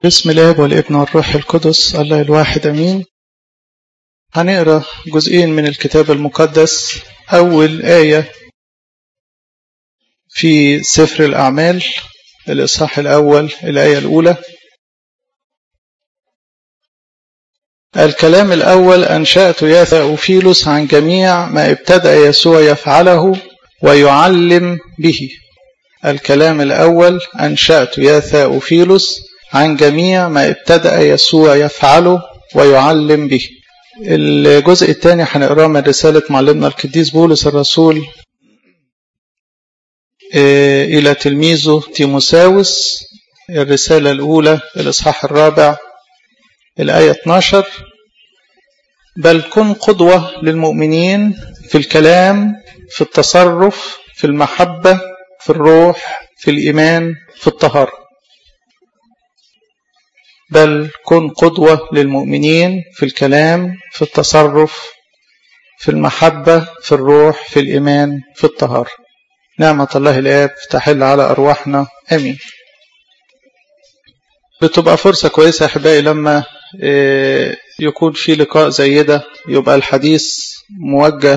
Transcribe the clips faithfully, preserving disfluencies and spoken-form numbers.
بسم الاب والابن والروح القدس الله الواحد امين. هنقرا جزئين من الكتاب المقدس. اول آية في سفر الاعمال الاصحاح الاول الآية الاولى. الكلام الاول: انشأت يا ثأوفيلوس عن جميع ما ابتدأ يسوع يفعله ويعلم به. الكلام الاول: انشأت يا ثأوفيلوس عن جميع ما ابتدأ يسوع يفعله ويعلم به. الجزء الثاني هنقراه من رسالة معلمنا القديس بولس الرسول إلى تلميذه تيموساوس، الرسالة الأولى الإصحاح الرابع الآية اثناشر: بل كن قدوة للمؤمنين في الكلام، في التصرف، في المحبة، في الروح، في الإيمان، في الطهارة. بل كن قدوة للمؤمنين في الكلام، في التصرف، في المحبة، في الروح، في الإيمان، في الطهارة. نعمة الله الآب تحل على أرواحنا آمين. بتبقى فرصة كويسة أحبائي لما يكون في لقاء زي ده، يبقى الحديث موجه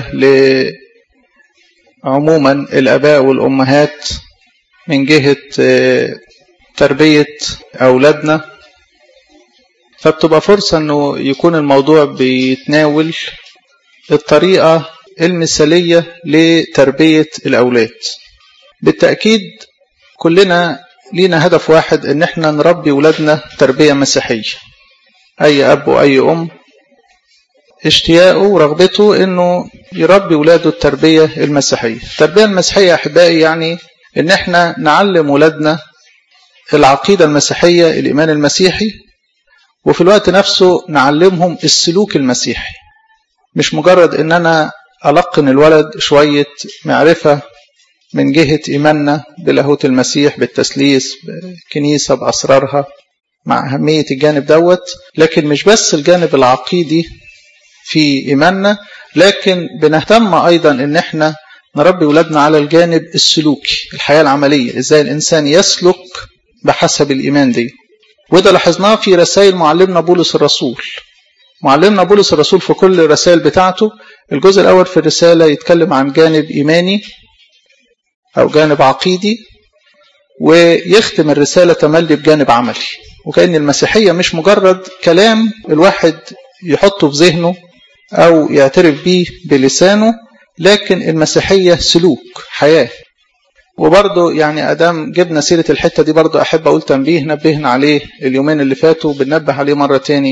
لعموما الآباء والأمهات من جهة تربية أولادنا، فبتبقى فرصة أنه يكون الموضوع بيتناول الطريقة المثالية لتربية الأولاد. بالتأكيد كلنا لينا هدف واحد، أن احنا نربي أولادنا تربية مسيحية. أي أب وأي أم اشتياقه ورغبته أنه يربي أولاده التربية المسيحية. التربية المسيحية أحبائي يعني أن احنا نعلم أولادنا العقيدة المسيحية، الإيمان المسيحي، وفي الوقت نفسه نعلمهم السلوك المسيحي. مش مجرد ان انا ألقن الولد شوية معرفة من جهة إيماننا بلاهوت المسيح، بالتثليث، بالكنيسة، بأسرارها، مع أهمية الجانب دوت، لكن مش بس الجانب العقيدي في إيماننا، لكن بنهتم أيضا ان احنا نربي ولادنا على الجانب السلوكي، الحياة العملية، ازاي الإنسان يسلك بحسب الإيمان دي. وده لاحظناه في رسائل معلمنا بولس الرسول. معلمنا بولس الرسول في كل الرسائل بتاعته، الجزء الأول في الرسالة يتكلم عن جانب إيماني أو جانب عقيدي، ويختم الرسالة تملي بجانب عملي. وكأن المسيحية مش مجرد كلام الواحد يحطه في ذهنه أو يعترف به بلسانه، لكن المسيحية سلوك حياة. وبرضه يعني أدام جبنا سيرة الحتة دي، برضه أحب أقول تنبيه نبهنا عليه اليومين اللي فاتوا، بننبه عليه مرة تاني.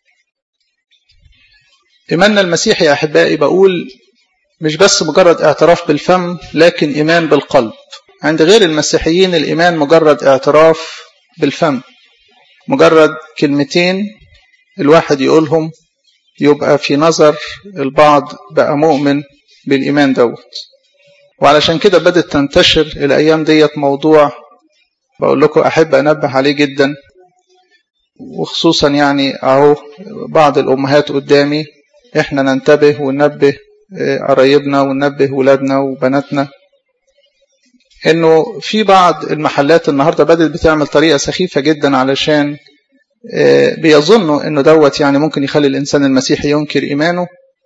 إيماننا المسيحي يا أحبائي بقول مش بس مجرد اعتراف بالفم، لكن إيمان بالقلب. عند غير المسيحيين الإيمان مجرد اعتراف بالفم، مجرد كلمتين الواحد يقولهم يبقى في نظر البعض بقى مؤمن بالإيمان دوت. وعلشان كده بدأت تنتشر الأيام ديت موضوع بقول لكم أحب أنبه عليه جدا، وخصوصا يعني أهو بعض الأمهات قدامي، إحنا ننتبه وننبه قرايبنا وننبه ولادنا وبناتنا، إنه في بعض المحلات النهاردة بدأت بتعمل طريقة سخيفة جدا علشان بيظنوا إنه دوت يعني ممكن يخلي الإنسان المسيحي ينكر إيمانه.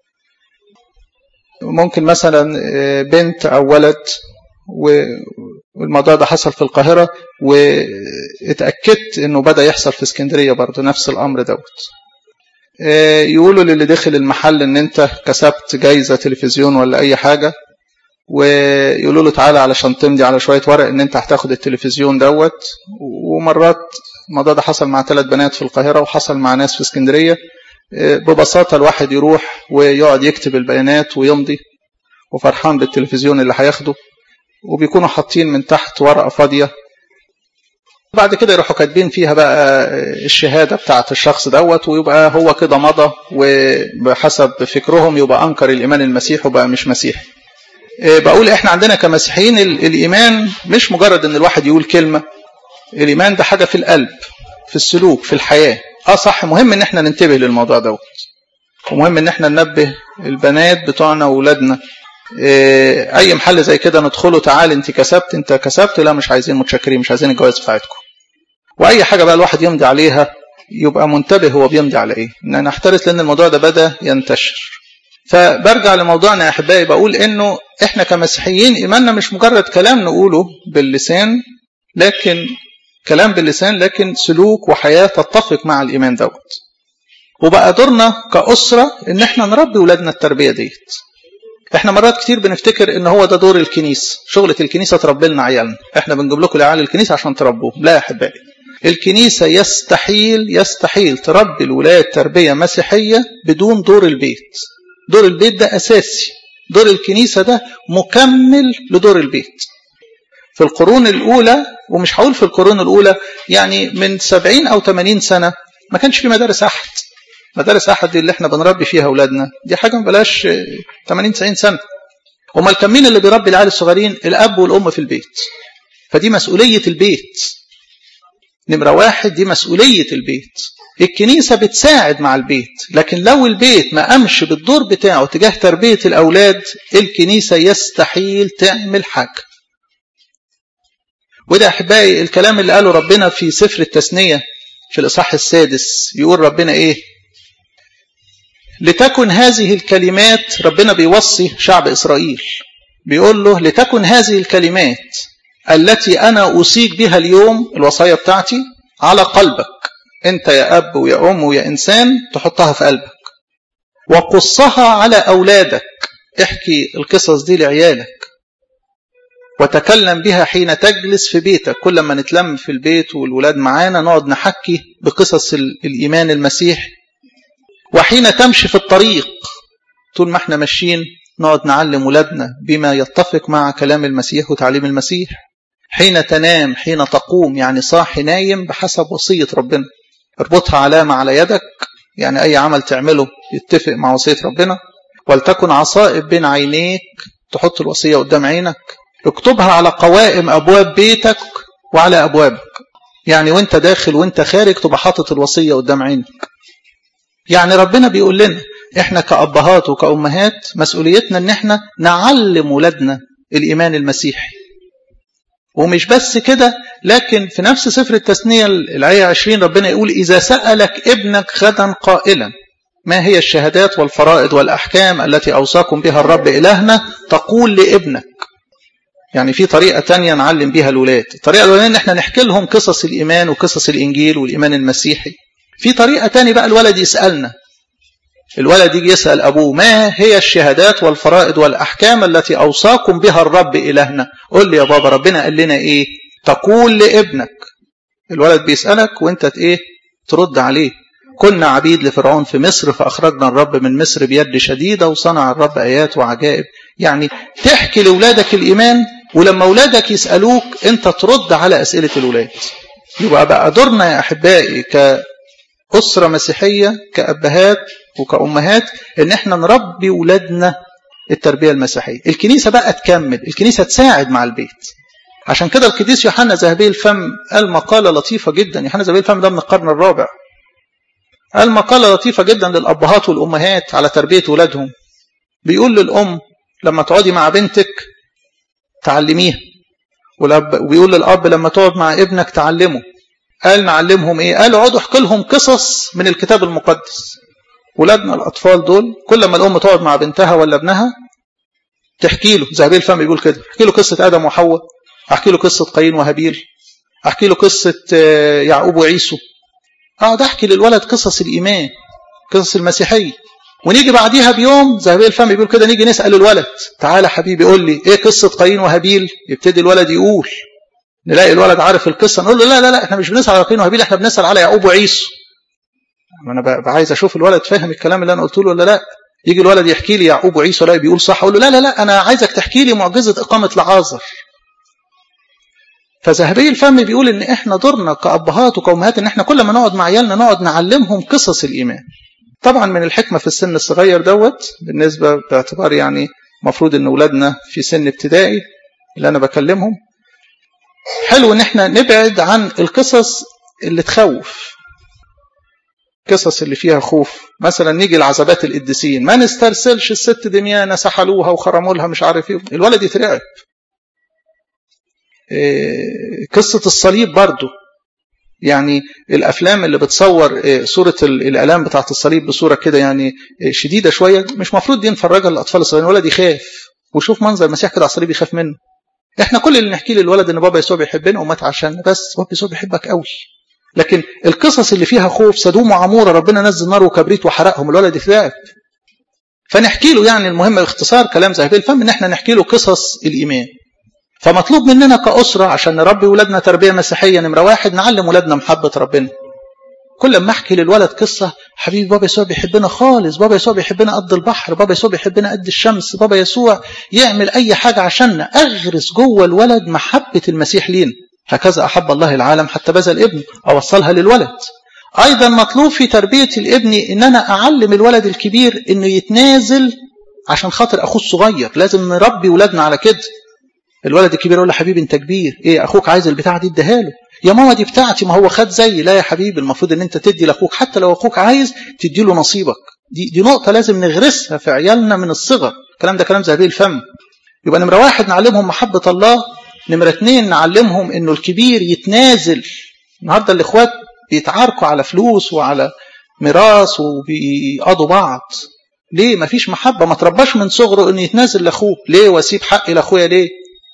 ممكن مثلا بنت أو ولد، والموضوع ده حصل في القاهرة، واتأكدت انه بدأ يحصل في اسكندرية برضه نفس الامر دوت. يقولوا للي دخل المحل ان انت كسبت جايزة تلفزيون ولا اي حاجة، ويقولوا له تعالى علشان تمضي على شوية ورق ان انت هتاخد التلفزيون دوت. ومرات الموضوع ده حصل مع ثلاث بنات في القاهرة، وحصل مع ناس في اسكندرية. ببساطة الواحد يروح ويقعد يكتب البيانات ويمضي وفرحان بالتلفزيون اللي هياخده، وبيكونوا حاطين من تحت ورقة فاضية. بعد كده يروحوا كاتبين فيها بقى الشهادة بتاعة الشخص دوت، ويبقى هو كده مضى، وبحسب فكرهم يبقى أنكر الإيمان المسيحي وبقى مش مسيحي. بقول إحنا عندنا كمسيحيين الإيمان مش مجرد إن الواحد يقول كلمة. الإيمان ده حاجة في القلب، في السلوك، في الحياة. آه صح، مهم إن إحنا ننتبه للموضوع دوت، ومهم إن إحنا ننبه البنات بتوعنا وولادنا. اي محل زي كده ندخله، تعال انت كسبت انت كسبت، لا مش عايزين، متشكرين، مش عايزين الجوائز بتاعتكم. واي حاجه بقى الواحد يمضي عليها يبقى منتبه هو بيمضي على ايه، ان نحترس لان الموضوع ده بدا ينتشر. فبرجع لموضوعنا يا احبائي، بقول انه احنا كمسيحيين ايماننا مش مجرد كلام نقوله باللسان، لكن كلام باللسان لكن سلوك وحياه تتفق مع الايمان دوت. وبقى دورنا كأسرة ان احنا نربي ولادنا التربيه ديت. احنا مرات كتير بنفتكر ان هو ده دور الكنيسه، شغله الكنيسه تربي لنا عيالنا، احنا بنجيب لكم العيال الكنيسه عشان تربوه. لا يا احبائي، الكنيسه يستحيل يستحيل تربي الولاد تربيه مسيحيه بدون دور البيت. دور البيت ده اساسي، دور الكنيسه ده مكمل لدور البيت. في القرون الاولى، ومش هقول في القرون الاولى، يعني من سبعين او ثمانين سنه ما كانش في مدارس احد. مدارس احد دي اللي احنا بنربي فيها اولادنا دي حاجه ما بلاش ثمانين تسعين سنه. امال كان مين اللي بيربي العيال الصغيرين؟ الاب والام في البيت. فدي مسؤوليه البيت نمره واحد، دي مسؤوليه البيت. الكنيسه بتساعد مع البيت، لكن لو البيت ما قامش بالدور بتاعه تجاه تربيه الاولاد الكنيسه يستحيل تعمل حاجه. وده احبائي الكلام اللي قاله ربنا في سفر التثنيه في الاصحاح السادس. يقول ربنا ايه؟ لتكن هذه الكلمات، ربنا بيوصي شعب إسرائيل، بيقول له لتكن هذه الكلمات التي أنا أوصيك بها اليوم، الوصايا بتاعتي، على قلبك أنت يا أب ويا أم ويا إنسان، تحطها في قلبك وقصها على أولادك. احكي القصص دي لعيالك وتكلم بها حين تجلس في بيتك. كل ما نتلم في البيت والولاد معانا نقعد نحكي بقصص الإيمان المسيح. وحين تمشي في الطريق، طول ما احنا ماشيين نقعد نعلم ولادنا بما يتفق مع كلام المسيح وتعليم المسيح. حين تنام، حين تقوم، يعني صاحي نايم بحسب وصية ربنا. اربطها علامة على يدك، يعني أي عمل تعمله يتفق مع وصية ربنا. ولتكن عصائب بين عينيك، تحط الوصية قدام عينك. اكتبها على قوائم أبواب بيتك وعلى أبوابك، يعني وانت داخل وانت خارج تبقى حاطط الوصية قدام عينك. يعني ربنا بيقول لنا احنا كأبهات وكأمهات مسؤوليتنا ان احنا نعلم ولادنا الإيمان المسيحي. ومش بس كده، لكن في نفس سفر التثنية الآية عشرين ربنا يقول إذا سألك ابنك غدا قائلا ما هي الشهادات والفرائض والأحكام التي أوصاكم بها الرب إلهنا، تقول لابنك. يعني في طريقة تانية نعلم بها الولاد. الطريقة الأولانية ان احنا نحكي لهم قصص الإيمان وقصص الإنجيل والإيمان المسيحي. في طريقة تانية بقى الولد يسألنا، الولد يجي يسأل أبوه ما هي الشهادات والفرائض والأحكام التي أوصاكم بها الرب إلهنا. قول لي يا بابا ربنا قال لنا إيه؟ تقول لابنك. الولد بيسألك وانت ايه ترد عليه. كنا عبيد لفرعون في مصر فأخرجنا الرب من مصر بيد شديدة وصنع الرب آيات وعجائب. يعني تحكي لأولادك الإيمان، ولما أولادك يسألوك انت ترد على أسئلة الأولاد. يبقى بقى دورنا يا أحبائي كأسرة مسيحية كأبهات وكأمهات ان احنا نربي ولادنا التربية المسيحية. الكنيسة بقى تكمل، الكنيسة تساعد مع البيت. عشان كده القديس يوحنا ذهبي الفم قال مقالة لطيفة جدا. يوحنا ذهبي الفم ده من القرن الرابع. قال مقالة لطيفة جدا للأبهات والأمهات على تربية ولادهم. بيقول للأم لما تقعدي مع بنتك تعلميها، وبيقول للأب لما تقعد مع ابنك تعلمه. قال نعلمهم ايه؟ قال اقعدوا احكي لهم قصص من الكتاب المقدس. ولادنا الأطفال دول كل ما الأم تقعد مع بنتها ولا ابنها تحكي له. ذهبي الفم بيقول كده، احكي له قصة آدم وحواء، احكي له قصة قايين وهابيل، احكي له قصة يعقوب وعيسو. اقعد احكي للولد قصص الإيمان، قصص المسيحية. ونيجي بعديها بيوم ذهبي الفم بيقول كده نيجي نسأل الولد تعالى حبيبي قول لي ايه قصة قايين وهابيل. يبتدي الولد يقول، نلاقي الولد عارف القصة، نقول له لا لا لا احنا مش بنسأل على قايين وهابيل، احنا بنسأل على يعقوب وعيسو. انا بقى عايز اشوف الولد فاهم الكلام اللي انا قلت له ولا لا. يجي الولد يحكي لي يعقوب وعيسو لا بيقول صح، اقول له لا لا لا انا عايزك تحكي لي معجزة إقامة لعازر. فذهبي الفم بيقول ان احنا دورنا كأبهات وكأمهات ان احنا كل ما نقعد مع عيالنا نقعد نعلمهم قصص الإيمان. طبعا من الحكمة في السن الصغير دوت بالنسبة باعتبار يعني مفروض ان اولادنا في سن ابتدائي اللي انا بكلمهم، حلو ان احنا نبعد عن القصص اللي تخوف، قصص اللي فيها خوف. مثلا نيجي العذابات القديسين، ما نسترسلش الست دميانة سحلوها وخرموا لها مش عارف ايه، الولد يترعب. إيه قصة الصليب برضو، يعني الأفلام اللي بتصور صورة الآلام بتاعة الصليب بصورة كده يعني شديدة شوية، مش مفروض دي نفرجها للأطفال الصغيرين. الولد يخاف ويشوف منظر المسيح كده على الصليب يخاف منه. احنا كل اللي نحكي للولد ان بابا يسوع بيحبنا ومات عشان، بس بابا يسوع بيحبك قوي. لكن القصص اللي فيها خوف، سدوم وعمورة ربنا نزل نار وكبريت وحرقهم، الولد يخاف. فنحكي له يعني المهم باختصار كلام ذهبي الفم ان احنا نحكي له قصص الإيمان. فمطلوب مننا كأسرة عشان نربي ولادنا تربية مسيحية، نمرة واحد نعلم ولادنا محبة ربنا. كل ما احكي للولد قصة، حبيبي بابا يسوع بيحبنا خالص، بابا يسوع بيحبنا قد البحر، بابا يسوع بيحبنا قد الشمس، بابا يسوع يعمل أي حاجة عشاننا، أغرس جوه الولد محبة المسيح لينا. هكذا أحب الله العالم حتى بذل ابنه، أوصلها للولد. أيضا مطلوب في تربية الابن إن أنا أعلم الولد الكبير إنه يتنازل عشان خاطر أخوه الصغير. لازم نربي ولادنا على كده. الولد الكبير يقول له حبيبي انت كبير، ايه اخوك عايز البتاعه دي اديها له. يا ماما دي بتاعتي، ما هو خد زيي. لا يا حبيبي، المفروض ان انت تدي لاخوك، حتى لو اخوك عايز تدي له نصيبك. دي دي نقطه لازم نغرسها في عيالنا من الصغر. الكلام ده كلام ذهبي الفم. يبقى نمره واحد نعلمهم محبه الله، نمره اثنين نعلمهم انه الكبير يتنازل. النهارده الاخوات بيتعاركوا على فلوس وعلى ميراث وبيقضوا بعض. ليه؟ مفيش محبه. ما ترباش من صغره انه يتنازل لاخوه. ليه واسيب حقي لاخويا؟ ليه؟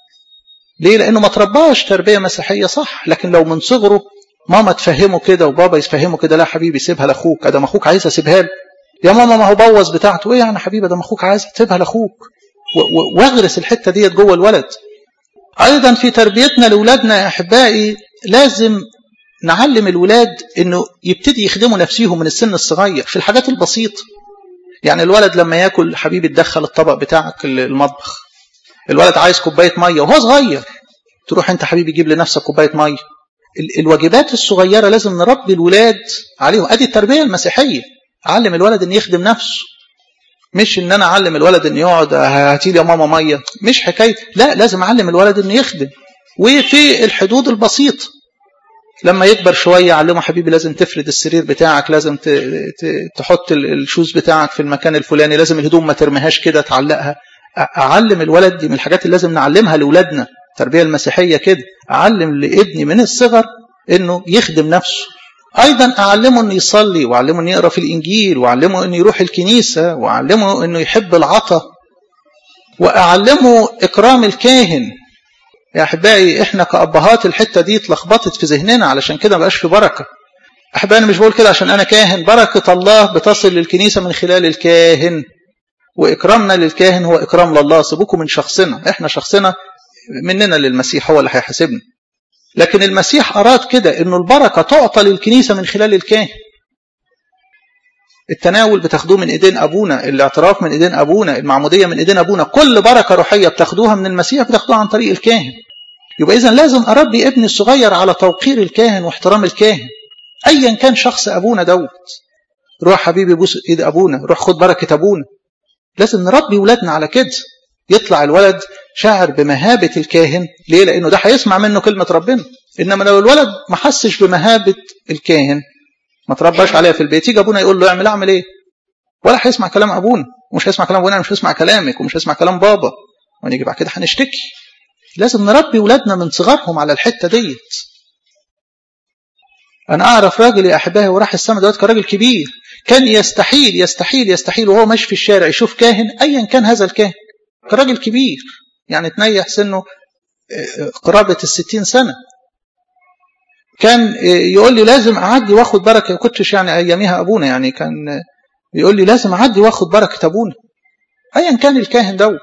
ليه؟ لأنه ما ترباش تربية مسيحية صح. لكن لو من صغره ماما تفهمه كده وبابا يفهمه كده، لا حبيبي سيبها لأخوك، أدام أخوك عايزها سيبها له. يا ماما ما هو بوظ بتاعته، إيه يعني حبيبي أدام أخوك عايزها سيبها لأخوك. واغرس الحتة ديت جوه الولد. أيضا في تربيتنا لأولادنا يا أحبائي لازم نعلم الولاد إنه يبتدي يخدموا نفسيهم من السن الصغير في الحاجات البسيطة. يعني الولد لما ياكل حبيبي تدخل الطبق بتاعك المطبخ. الولد عايز كوبايه ميه وهو صغير، تروح انت حبيبي جيب لنفسك كوبايه ميه. الواجبات الصغيره لازم نربي الولاد عليهم. ادي التربيه المسيحيه. اعلم الولد ان يخدم نفسه، مش ان انا اعلم الولد ان يقعد هاتي لي يا ماما ميه. مش حكايه، لا لازم اعلم الولد ان يخدم وفي الحدود البسيطه. لما يكبر شويه اعلمه حبيبي لازم تفرد السرير بتاعك، لازم تحط الشوز بتاعك في المكان الفلاني، لازم الهدوم ما ترميهاش كده تعلقها. أعلم الولد، دي من الحاجات اللي لازم نعلمها لأولادنا. التربية المسيحية كده، أعلم لابني من الصغر إنه يخدم نفسه. أيضا أعلمه إنه يصلي، وأعلمه إنه يقرأ في الإنجيل، وأعلمه إنه يروح الكنيسة، وأعلمه إنه يحب العطاء، وأعلمه إكرام الكاهن. يا أحبائي إحنا كأبهات الحتة دي اتلخبطت في ذهننا، علشان كده مبقاش في بركة. أحبائي أنا مش بقول كده عشان أنا كاهن، بركة الله بتصل للكنيسة من خلال الكاهن، وإكرامنا للكاهن هو إكرام لله. سيبوكم من شخصنا، إحنا شخصنا مننا للمسيح هو اللي هيحاسبنا. لكن المسيح أراد كده إنه البركة تعطى للكنيسة من خلال الكاهن. التناول بتاخدوه من إيدين أبونا، الاعتراف من إيدين أبونا، المعمودية من إيدين أبونا، كل بركة روحية بتاخدوها من المسيح بتاخدوها عن طريق الكاهن. يبقى إذن لازم أربي ابني الصغير على توقير الكاهن واحترام الكاهن أيا كان شخص أبونا دوت. روح حبيبي بوس إيد أبونا، روح خد بركة أبونا. لازم نربي ولادنا على كده. يطلع الولد شاعر بمهابة الكاهن. ليه؟ لأنه ده هيسمع منه كلمة ربنا. إنما لو الولد ما حسش بمهابة الكاهن، ما ترباش عليها في البيت، يجي أبونا يقول له اعمل اعمل إيه؟ ولا هيسمع كلام أبونا، ومش هيسمع كلام أبونا، مش هيسمع كلامك، ومش هيسمع كلام بابا، ونيجي بعد كده هنشتكي. لازم نربي ولادنا من صغرهم على الحتة ديت. أنا أعرف راجل يا أحبائي وراح السما دوت كراجل كبير، كان يستحيل يستحيل يستحيل وهو ماشي في الشارع يشوف كاهن أيا كان هذا الكاهن. كراجل كبير يعني تنيح سنه قرابة الستين سنة، كان يقول لي لازم أعدي وأخد بركة. كنتش يعني أياميها أبونا، يعني كان يقول لي لازم أعدي وأخد بركة أبونا أيا كان الكاهن دوت.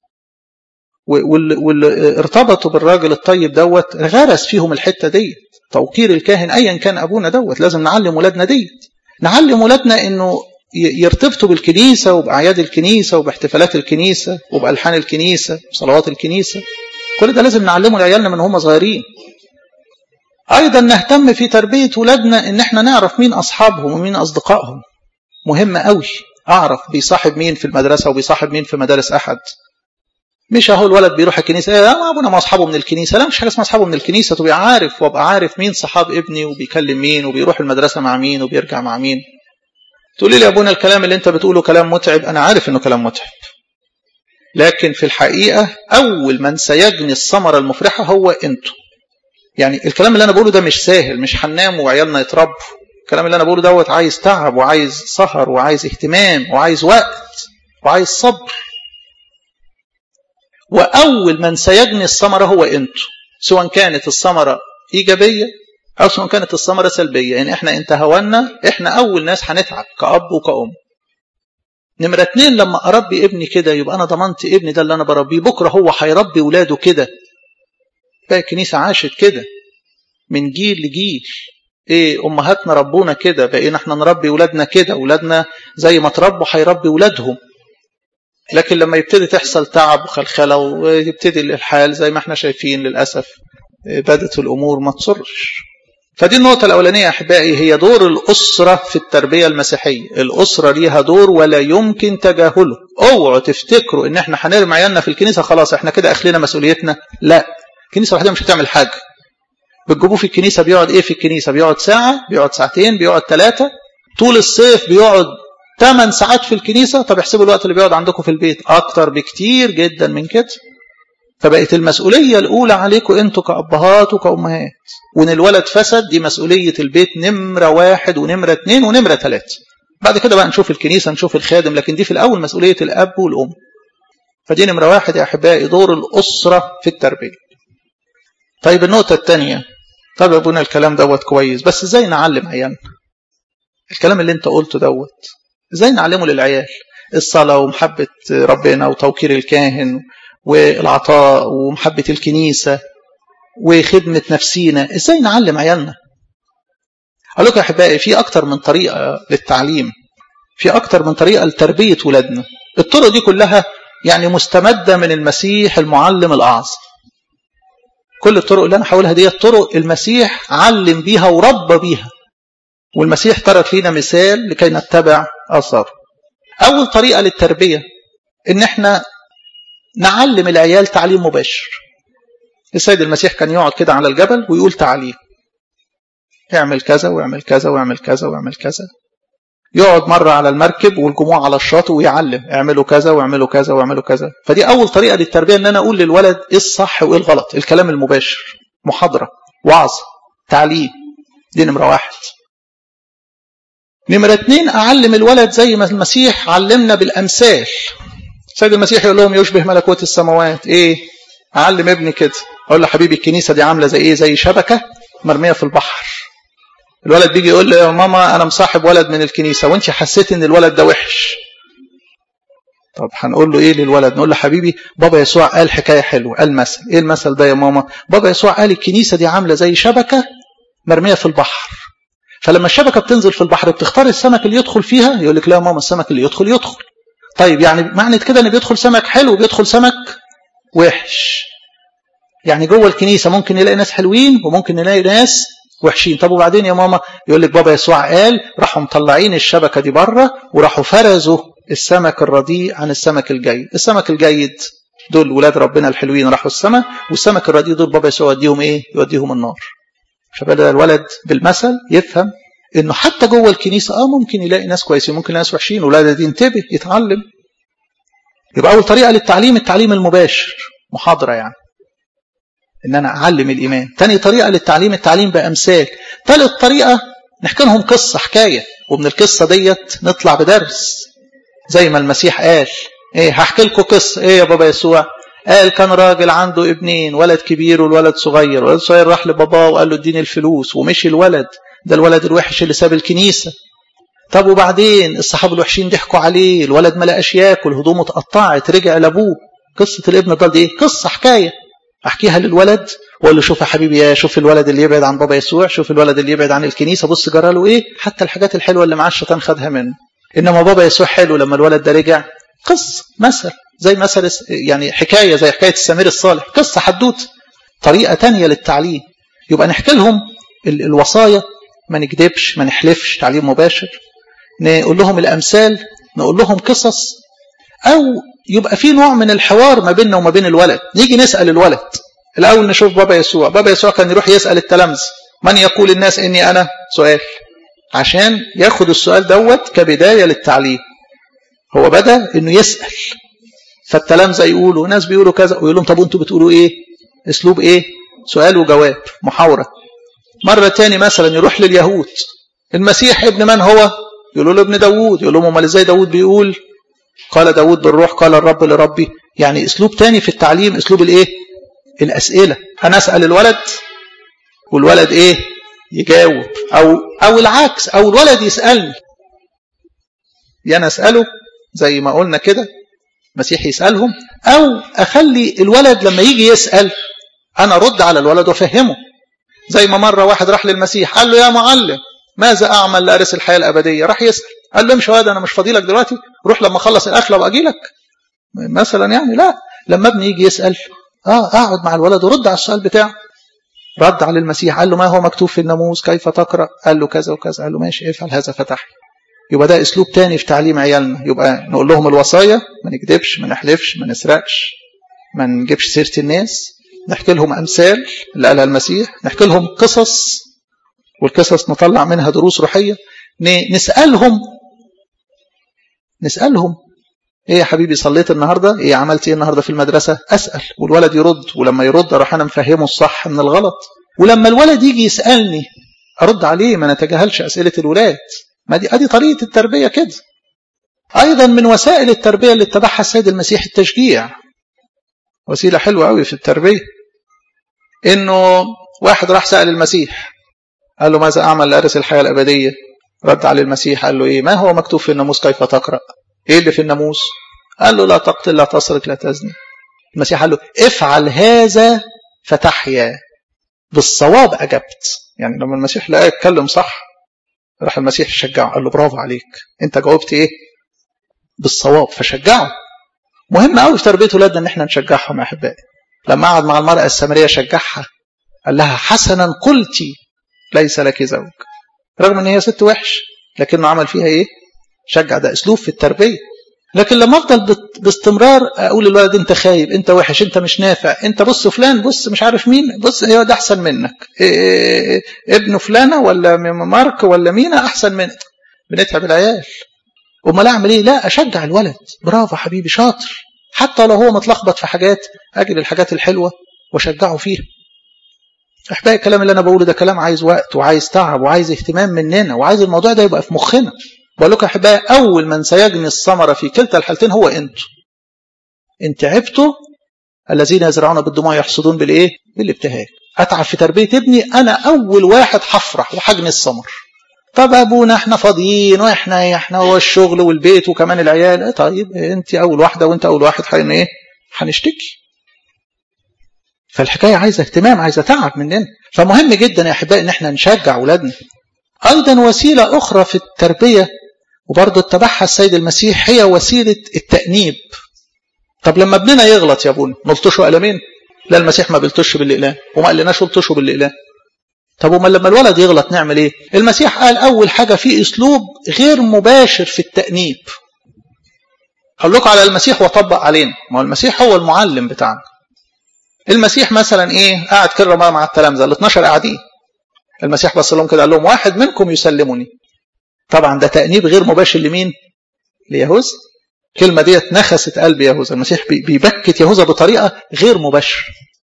واللي ارتبطوا بالراجل الطيب دوت غرس فيهم الحتة ديت، توقير الكاهن أيا كان أبونا دوت. لازم نعلم ولادنا ديت، نعلم ولادنا إنه يرتبطوا بالكنيسة وبأعياد الكنيسة وباحتفالات الكنيسة وبألحان الكنيسة وصلوات الكنيسة. كل ده لازم نعلمه لعيالنا من هم صغيرين. أيضا نهتم في تربية ولادنا إن احنا نعرف مين أصحابهم ومين أصدقائهم. مهم قوي أعرف بيصاحب مين في المدرسة وبيصاحب مين في مدارس أحد. مش اهو الولد بيروح الكنيسه يا ما ابونا ما اصحابه من الكنيسه، لا مش حاجه اسمها اصحابه من الكنيسه. تبقى عارف وابقى عارف مين صحاب ابني وبيكلم مين وبيروح المدرسه مع مين وبيرجع مع مين. تقولي لي يا ابونا الكلام اللي انت بتقوله كلام متعب، انا عارف انه كلام متعب، لكن في الحقيقه اول من سيجني الثمره المفرحه هو انتوا. يعني الكلام اللي أنا بقوله ده مش سهل، مش هننام وعيالنا يتربوا. الكلام اللي أنا بقوله دوت عايز تعب وعايز سهر وعايز اهتمام وعايز وقت وعايز صبر. وأول من سيجني الثمرة هو أنتوا، سواء كانت الثمرة إيجابية أو سواء كانت الثمرة سلبية. يعني إحنا إن تهاونا إحنا أول ناس هنتعب كأب وكأم. نمرة اتنين، لما أربي ابني كده يبقى أنا ضمنت ابني ده اللي أنا بربيه بكرة هو هيربي ولاده كده. بقى الكنيسة عاشت كده من جيل لجيل. إيه، أمهاتنا ربونا كده، بقينا إحنا نربي ولادنا كده، ولادنا زي ما تربوا هيربي ولادهم. لكن لما يبتدي تحصل تعب وخلخلة ويبتدي الحال زي ما احنا شايفين للأسف بدت الأمور ما تصرش. فدي النقطة الأولانية أحبائي، هي دور الأسرة في التربية المسيحية. الأسرة ليها دور ولا يمكن تجاهله. اوعوا تفتكروا إن احنا هنرمي عيالنا في الكنيسة خلاص احنا كده أخلينا مسؤوليتنا. لا، الكنيسة وحدها مش هتعمل حاجة. بتجيبوه في الكنيسة بيقعد إيه؟ في الكنيسة بيقعد ساعة، بيقعد ساعتين، بيقعد ثلاثة. طول الصيف بيقعد ثمان ساعات في الكنيسة. طب احسبوا الوقت اللي بيقعد عندكم في البيت، أكتر بكتير جدا من كده. فبقت المسؤولية الأولى عليكم أنتوا كأبهات وكأمهات. وإن الولد فسد دي مسؤولية البيت نمرة واحد ونمرة اتنين ونمرة ثلاثة. بعد كده بقى نشوف الكنيسة نشوف الخادم، لكن دي في الأول مسؤولية الأب والأم. فدي نمرة واحد يا أحبائي، دور الأسرة في التربية. طيب النقطة الثانية، طب يا ابونا الكلام دوت كويس، بس ازاي نعلم عيالنا الكلام اللي انت قلته دوت؟ ازاي نعلمه للعيال الصلاة ومحبة ربنا وتوقير الكاهن والعطاء ومحبة الكنيسة وخدمة نفسينا؟ ازاي نعلم عيالنا؟ أقول لكم يا أحبائي، في أكتر من طريقة للتعليم، في أكتر من طريقة لتربية ولادنا. الطرق دي كلها يعني مستمدة من المسيح المعلم الأعظم. كل الطرق اللي أنا حاولها دي طرق المسيح علم بيها وربى بيها، والمسيح ترك فينا مثال لكي نتبع أثاره. أول طريقة للتربية إن احنا نعلم العيال تعليم مباشر. السيد المسيح كان يقعد كده على الجبل ويقول تعليم، اعمل كذا واعمل كذا واعمل كذا واعمل كذا. يقعد مرة على المركب والجموع على الشاطئ ويعلم اعملوا كذا واعملوا كذا واعملوا كذا. فدي أول طريقة للتربية، إن أنا أقول للولد إيه الصح وإيه الغلط. الكلام المباشر، محاضرة، وعظ، تعليم. دي نمرة واحد. نمرة اتنين، أعلم الولد زي ما المسيح علمنا بالأمثال. السيد المسيح يقول لهم يشبه ملكوت السماوات. إيه؟ أعلم ابني كده، أقول له حبيبي الكنيسة دي عاملة زي إيه؟ زي شبكة مرمية في البحر. الولد بيجي يقول لي يا ماما أنا مصاحب ولد من الكنيسة وأنت حسيت إن الولد ده وحش. طب هنقول له إيه للولد؟ نقول له حبيبي بابا يسوع قال حكاية حلوة، قال مثل. إيه المثل ده يا ماما؟ بابا يسوع قال الكنيسة دي عاملة زي شبكة مرمية في البحر، فلما الشبكة بتنزل في البحر بتختار السمك اللي يدخل فيها. يقول لك لا يا ماما السمك اللي يدخل يدخل. طيب يعني معنى كده ان بيدخل سمك حلو وبيدخل سمك وحش. يعني جوه الكنيسة ممكن نلاقي ناس حلوين وممكن نلاقي ناس وحشين. طب وبعدين يا ماما؟ يقول لك بابا يسوع قال راحوا مطلعين الشبكة دي بره وراحوا فرزوا السمك الرديء عن السمك الجيد. السمك الجيد دول ولاد ربنا الحلوين راحوا السماء، والسمك الرديء دول بابا يسوع يوديهم ايه؟ يوديهم النار. فبدأ الولد بالمثل يفهم انه حتى جوه الكنيسة اه ممكن يلاقي ناس كويسين ممكن ناس وحشين، ولاده دي ينتبه يتعلم. يبقى اول طريقة للتعليم التعليم المباشر، محاضرة يعني ان انا اعلم الايمان. تاني طريقة للتعليم التعليم بامثال. ثالث طريقة نحكي لهم قصة حكاية، ومن القصة ديت نطلع بدرس زي ما المسيح قال. ايه هحكي لكم قصة. ايه يا بابا يسوع؟ قال كان راجل عنده ابنين، ولد كبير والولد صغير. والولد صغير راح لباباه وقال له اديني الفلوس، ومشي الولد ده الولد الوحش اللي ساب الكنيسة. طب وبعدين الصحاب الوحشين ضحكوا عليه، الولد ما لقاش ياكل، هدومه اتقطعت، رجع لابوه. قصة الابن الضال دي ايه؟ قصة حكاية احكيها للولد واقول له شوف يا حبيبي، يا شوف الولد اللي يبعد عن بابا يسوع، شوف الولد اللي يبعد عن الكنيسة، بص جرى له ايه، حتى الحاجات الحلوة اللي معاه الشيطان خدها منه. انما بابا يسوع حلو لما الولد ده رجع. قصة مثل زي مثل يعني حكاية زي حكاية السمير الصالح، قصة حدوت. طريقة تانية للتعليم. يبقى نحكي لهم الوصايا، ما نكذبش ما نحلفش، تعليم مباشر. نقول لهم الأمثال، نقول لهم قصص، أو يبقى في نوع من الحوار ما بيننا وما بين الولد. نيجي نسأل الولد الأول، نشوف بابا يسوع. بابا يسوع كان يروح يسأل التلامذة من يقول الناس إني أنا؟ سؤال، عشان ياخد السؤال دوت كبداية للتعليم. هو بدأ إنه يسأل، فالتلامذة يقولوا، ناس بيقولوا كذا، ويقول لهم طب وانتوا بتقولوا إيه؟ أسلوب إيه؟ سؤال وجواب، محاورة. مرة تاني مثلا يروح لليهود، المسيح ابن من هو؟ يقولوا له ابن داود. يقول لهم امال ازاي داود بيقول قال داود بالروح قال الرب لربي؟ يعني اسلوب تاني في التعليم، اسلوب الايه؟ الاسئله. انا اسال الولد والولد ايه؟ يجاوب، او او العكس، او الولد يسالني يا انا اساله زي ما قلنا كده المسيح يسالهم، او اخلي الولد لما يجي يسال انا ارد على الولد وافهمه. زي ما مره واحد راح للمسيح قال له يا معلم ماذا اعمل لارث الحياه الابديه؟ راح يسال، قال له امشي واد انا مش فاضي لك دلوقتي، روح لما اخلص الاكله واجي لك مثلا. يعني لا، لما ابني يجي يسال اه اقعد مع الولد ورد على السؤال بتاعه. رد على المسيح قال له ما هو مكتوب في الناموس كيف تقرا؟ قال له كذا وكذا. قال له ماشي افعل هذا فتح. يبقى ده اسلوب تاني في تعليم عيالنا. يبقى نقول لهم الوصايا، ما نكذبش، ما نحلفش، ما نسرقش، ما نجيبش سيره الناس، نحكي لهم امثال اللي قالها المسيح، نحكي لهم قصص والقصص نطلع منها دروس روحيه، نسالهم نسالهم ايه يا حبيبي صليت النهارده؟ ايه عملت ايه النهارده في المدرسه؟ اسال والولد يرد، ولما يرد اروح انا مفهمه الصح من الغلط. ولما الولد يجي يسالني ارد عليه، ما نتجاهلش اسئله الولاد. ما دي ادي طريقه التربيه كده. ايضا من وسائل التربيه اللي اتبعها السيد المسيح التشجيع، وسيله حلوه قوي في التربيه. انه واحد راح سال المسيح قال له ماذا اعمل لارث الحياه الابديه؟ رد عليه المسيح قال له ايه؟ ما هو مكتوب في الناموس كيف تقرا؟ ايه اللي في الناموس؟ قال له لا تقتل، لا تسرق، لا تزني. المسيح قال له افعل هذا فتحيا. بالصواب اجبت. يعني لما المسيح لقاه يتكلم صح راح المسيح شجعه، قال له برافو عليك، انت جاوبت ايه؟ بالصواب، فشجعه. مهم قوي في تربيه اولادنا ان احنا نشجعهم يا احبائي. لما قعد مع المراه السامريه شجعها، قال لها حسنا قلتي ليس لك زوج. رغم ان هي ست وحش لكنه عمل فيها ايه؟ شجع. ده اسلوب في التربيه. لكن لما افضل باستمرار اقول للولد انت خايب، انت وحش، انت مش نافع، انت بص فلان، بص مش عارف مين، بص هو ده احسن منك، إيه ابن فلانه ولا مارك ولا مينا احسن منك، بنتعب العيال. امال اعمل ايه؟ لا، اشجع الولد، برافو حبيبي شاطر، حتى لو هو متلخبط في حاجات اجل الحاجات الحلوه واشجعه فيها. احبائي الكلام اللي انا بقوله ده كلام عايز وقت وعايز تعب وعايز اهتمام مننا، وعايز الموضوع ده يبقى في مخنا. بقول لكم يا احبائي اول من سيجني الثمره في كلتا الحالتين هو انتوا. ان تعبتوا الذين يزرعون بالدموع يحصدون بالايه؟ بالابتهاج. اتعب في تربيه ابني انا اول واحد هفرح وحجني الثمر. طب ابونا احنا فاضيين واحنا احنا هو الشغل والبيت وكمان العيال. طيب انت اول واحده وانت اول واحد حين ايه؟ هنشتكي. فالحكايه عايزه اهتمام، عايزه تعب مننا. فمهم جدا يا احبائي ان احنا نشجع اولادنا. ايضا وسيله اخرى في التربيه وبرضه اتبعها السيد المسيح هي وسيله التأنيب. طب لما ابننا يغلط يا ابونا نلطشه قلمين؟ لا، المسيح ما بيلطش بالاقلام وما قالناش لطشه بالاقلام. طب وما لما الولد يغلط نعمل ايه؟ المسيح قال اول حاجه في اسلوب غير مباشر في التأنيب. اقول لكم على المسيح واطبق علينا، ما هو المسيح هو المعلم بتاعنا. المسيح مثلا ايه؟ قاعد كده مع التلامذه ال اثناشر قاعدين، المسيح بص لهم كده قال لهم واحد منكم يسلمني. طبعا ده تأنيب غير مباشر لمين؟ ليهوذا. الكلمه ديت نخست قلب يهوذا. المسيح بيبكت يهوذا بطريقه غير مباشره.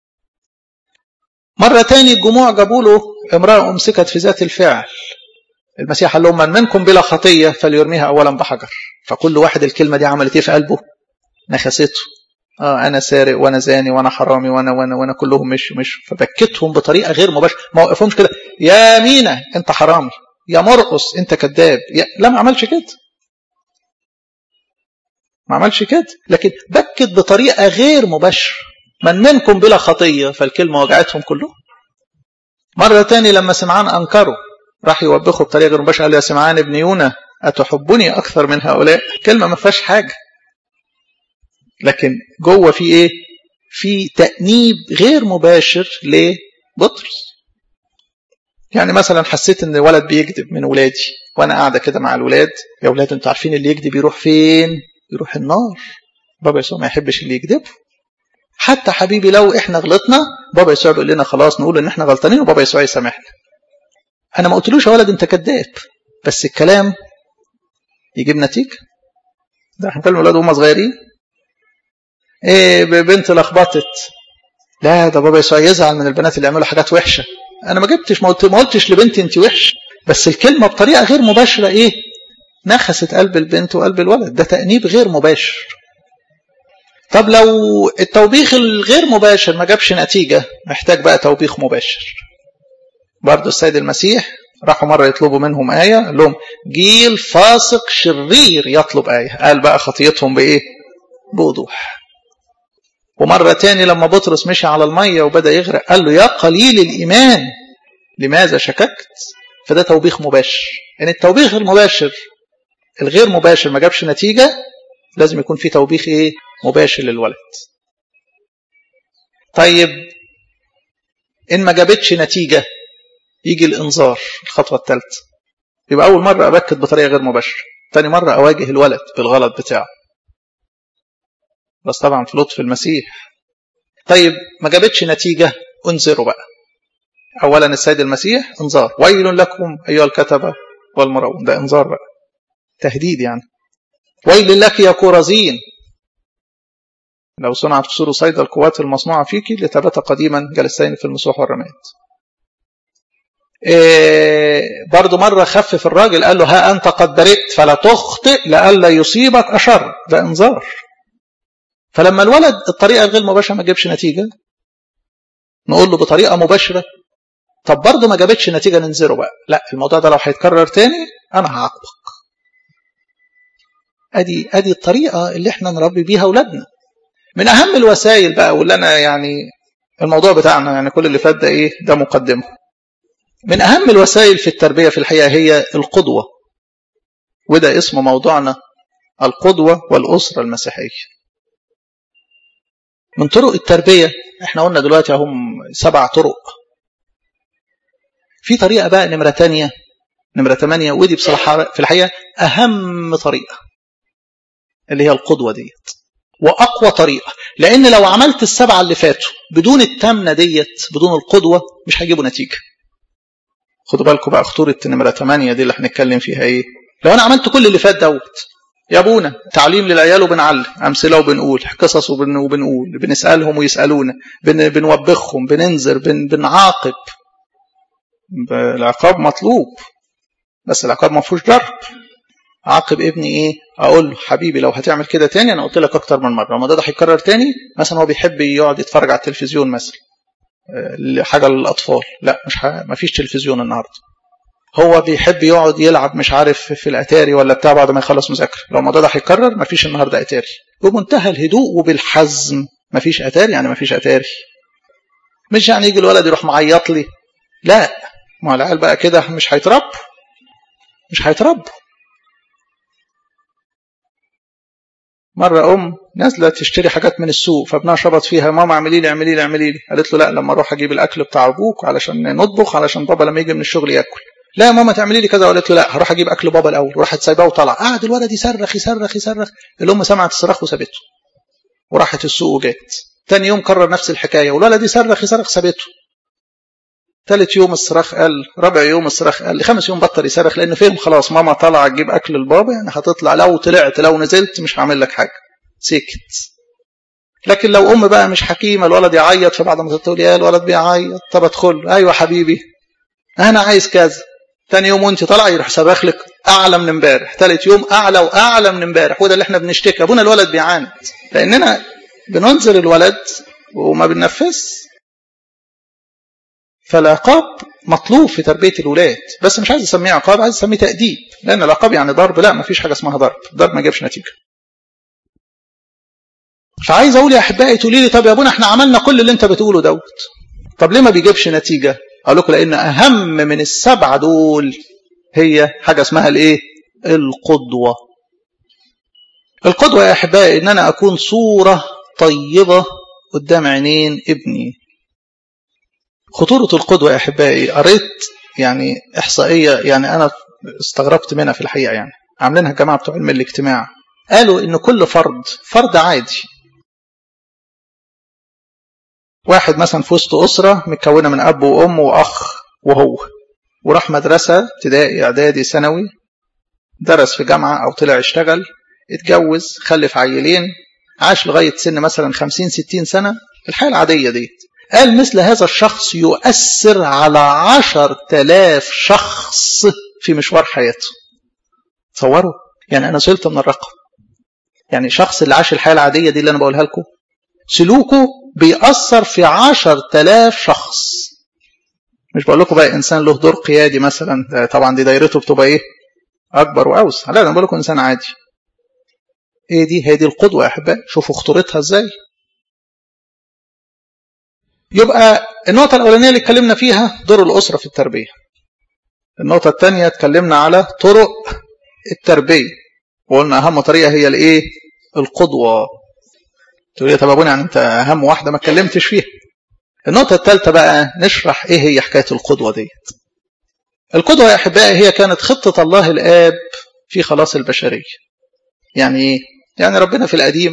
مره تاني الجموع جابوا له امراه امسكت في ذات الفعل. المسيح قال لهم من منكم بلا خطيه فليرميها اولا بحجر. فكل واحد الكلمه دي عملت ايه في قلبه؟ نخسته. اه انا سارق وانا زاني وانا حرامي وانا وانا وانا كلهم مش مش فبكتهم بطريقه غير مباشره. ما وقفهمش كده يا مينا انت حرامي، يا مرقص انت كذاب، لا ما عملش كده، ما عملش كده، لكن بكت بطريقه غير مباشره. من منكم بلا خطيه، فالكلمه وجعتهم كلهم. مره تاني لما سمعان انكروا راح يوبخه بطريقه غير مباشره، قال يا سمعان ابن يونا اتحبني اكثر من هؤلاء؟ كلمه ما فيهاش حاجه، لكن جوه في ايه؟ في تأنيب غير مباشر لبطرس. يعني مثلا حسيت ان ولد بيكذب من ولادي وانا قاعده كده مع الولاد، يا ولاد انتوا عارفين اللي يكذب يروح فين؟ يروح النار. بابا يسوع ما يحبش اللي يكذب. حتى حبيبي لو احنا غلطنا بابا يسوع بيقول لنا خلاص نقول ان احنا غلطانين وبابا يسوع يسامحنا. انا ما قلتلوش يا ولد انت كذاب، بس الكلام يجيب نتيجه. ده احنا بنتكلم اولاد وهم صغيرين. ايه بنت لخبطت لا ده بابا يسوع يزعل من البنات اللي يعملوا حاجات وحشه. انا ما جبتش ما قلتش لبنتي انت وحش، بس الكلمه بطريقه غير مباشره ايه نخست قلب البنت وقلب الولد. ده تأنيب غير مباشر. طب لو التوبيخ الغير مباشر ما جابش نتيجه، محتاج بقى توبيخ مباشر. برضه السيد المسيح راحوا مرة يطلبوا منهم آية، قال لهم جيل فاسق شرير يطلب آية. قال بقى خطيتهم بإيه؟ بوضوح. ومرة تاني لما بطرس مشي على المية وبدأ يغرق قال له يا قليل الإيمان لماذا شككت؟ فده توبيخ مباشر. يعني التوبيخ المباشر الغير مباشر ما جابش نتيجة، لازم يكون في توبيخ إيه؟ مباشر للولد. طيب إن ما جابتش نتيجة يجي الإنذار، الخطوة الثالثة. يبقى أول مرة أبكت بطريقة غير مباشرة، ثاني مرة أواجه الولد بالغلط بتاعه، بس طبعا في لطف المسيح. طيب ما جابتش نتيجة انذروا بقى. أولا السيد المسيح انذار، ويل لكم أيها الكتبة والمراؤون، ده انذار بقى، تهديد يعني. ويل لك يا كورزين لو صنعت كسور صيد القوات المصنوعة فيك لتبت قديما جلستين في المسوح والرماد. إيه برضو مرة خفف الراجل قال له ها أنت قد برئت فلا تخطئ لئلا يصيبك أشر، ده انذار. فلما الولد الطريقة الغير مباشرة ما جابش نتيجة نقول له بطريقة مباشرة. طب برضو ما جابتش نتيجة ننذره بقى، لا الموضوع ده لو هيتكرر تاني أنا هعاقبك. أدي أدي الطريقة اللي احنا نربي بيها أولادنا. من أهم الوسائل بقى، واللي أنا يعني الموضوع بتاعنا يعني كل اللي فات ده إيه ده مقدمه. من أهم الوسائل في التربية في الحقيقة هي القدوة، وده اسم موضوعنا، القدوة والأسرة المسيحية. من طرق التربية احنا قلنا دلوقتي هم سبع طرق. في طريقة بقى نمرة تانية نمرة تمانية، ودي بصراحة في الحقيقة أهم طريقة، اللي هي القدوة ديت، وأقوى طريقة. لأن لو عملت السبعة اللي فاتوا بدون التامنة ديت، بدون القدوة، مش هيجيبوا نتيجة. خدوا بالكم بقى خطورة نمرة تمانية دي اللي هنتكلم فيها ايه. لو انا عملت كل اللي فات دوت، يا ابونا تعليم للعيال وبنعلم امثله وبنقول قصص وبنقول بنسالهم ويسالونا، بن بنوبخهم، بننذر، بن بنعاقب. العقاب مطلوب، بس العقاب ما فيهوش ضرب. عاقب ابني ايه؟ اقول له حبيبي لو هتعمل كده تاني انا قلت لك اكتر من مره، لما ده هيتكرر تاني. مثلا هو بيحب يقعد يتفرج على التلفزيون مثلا، حاجه للاطفال، لا مش ما فيش تلفزيون النهارده. هو بيحب يقعد يلعب مش عارف في الاتاري ولا بتاع بعد ما يخلص مذاكره، لو الموضوع ده هيتكرر ما فيش النهارده اتاري. بمنتهى الهدوء وبالحزم، ما فيش اتاري يعني ما فيش اتاري. مش يعني يجي الولد يروح معيط لي، لا، ما العيال بقى كده مش هيتربوا مش هيتربوا. مرة أم نازلة تشتري حاجات من السوق، فابنها شبط فيها ماما اعملي لي اعملي لي اعملي لي. قالت له لا، لما اروح اجيب الاكل بتاع ابوك علشان نطبخ، علشان بابا لما يجي من الشغل ياكل. لا يا ماما تعملي لي كذا. قالت له لا، هروح اجيب اكل بابا الاول. وراحت سايباه وطلع. قعد الولد يصرخ يصرخ يصرخ، الام سمعت الصراخ وسابته وراحت السوق وجات. تاني يوم كرر نفس الحكايه، والولد يصرخ يصرخ سابته. ثالث يوم الصراخ قال، رابع يوم الصراخ قال، خامس يوم بطل يصرخ، لان فهم خلاص ماما طالعه تجيب اكل لبابا، يعني هتطلع، لو طلعت لو نزلت مش هعمل لك حاجه. سكت. لكن لو ام بقى مش حكيمه، الولد يعيط، فبعد ما تقول يا الولد بيعيط، طب ادخل، ايوه حبيبي انا عايز كذا. ثاني يوم وانت طالعه يروح صرخ لك اعلى من امبارح. ثالث يوم اعلى واعلى من امبارح. وده اللي احنا بنشتكي، ابونا الولد بيعاند، لاننا بننزل الولد وما بننفذ. فالعقاب مطلوب في تربيه الولاد، بس مش عايز اسميه عقاب، عايز اسميه تاديب. لان العقاب يعني ضرب، لا، ما فيش حاجه اسمها ضرب، ضرب ما جابش نتيجه. فعايز اقول يا احبائي، تقولي لي طب يا ابونا احنا عملنا كل اللي انت بتقوله دوت، طب ليه ما بيجيبش نتيجه؟ اقول لكم لان اهم من السبعه دول هي حاجه اسمها الايه؟ القدوه. القدوه يا احبائي ان انا اكون صوره طيبه قدام عينين ابني. خطوره القدوه يا احبائي، قريت يعني احصائيه، يعني انا استغربت منها في الحقيقه، يعني عاملينها الجماعه بتوع علم الاجتماع. قالوا ان كل فرد فرد عادي، واحد مثلا في وسط أسرة متكونة من أب وأم وأخ وهو، وراح مدرسة ابتدائي إعدادي ثانوي، درس في جامعة أو طلع اشتغل، اتجوز، خلف عيلين، عاش لغاية سن مثلا خمسين ستين سنة، الحياة العادية دي. قال مثل هذا الشخص يؤثر على عشر تلاف شخص في مشوار حياته. تصوروا يعني أنا سئلت من الرقم، يعني شخص اللي عاش الحياة العادية دي اللي أنا بقولها لكم سلوكه بيأثر في عشر تلاف شخص. مش بقول لكم بقى إنسان له دور قيادي مثلا، طبعا دي دايرته بتبقى إيه أكبر وأوسع، لا أنا بقول لكم إنسان عادي. إيه دي؟ هي دي القدوة يا أحبائي، شوفوا خطورتها إزاي. يبقى النقطة الأولانية اللي اتكلمنا فيها دور الأسرة في التربية. النقطة الثانية اتكلمنا على طرق التربية، وقلنا أهم طريقة هي الإيه؟ القدوة. تقول لي طب أبونا يعني أنت أهم واحدة ما اتكلمتش فيها. النقطة الثالثة بقى نشرح إيه هي حكاية القدوة ديت. القدوة يا أحبائي هي كانت خطة الله الآب في خلاص البشرية. يعني إيه؟ يعني ربنا في القديم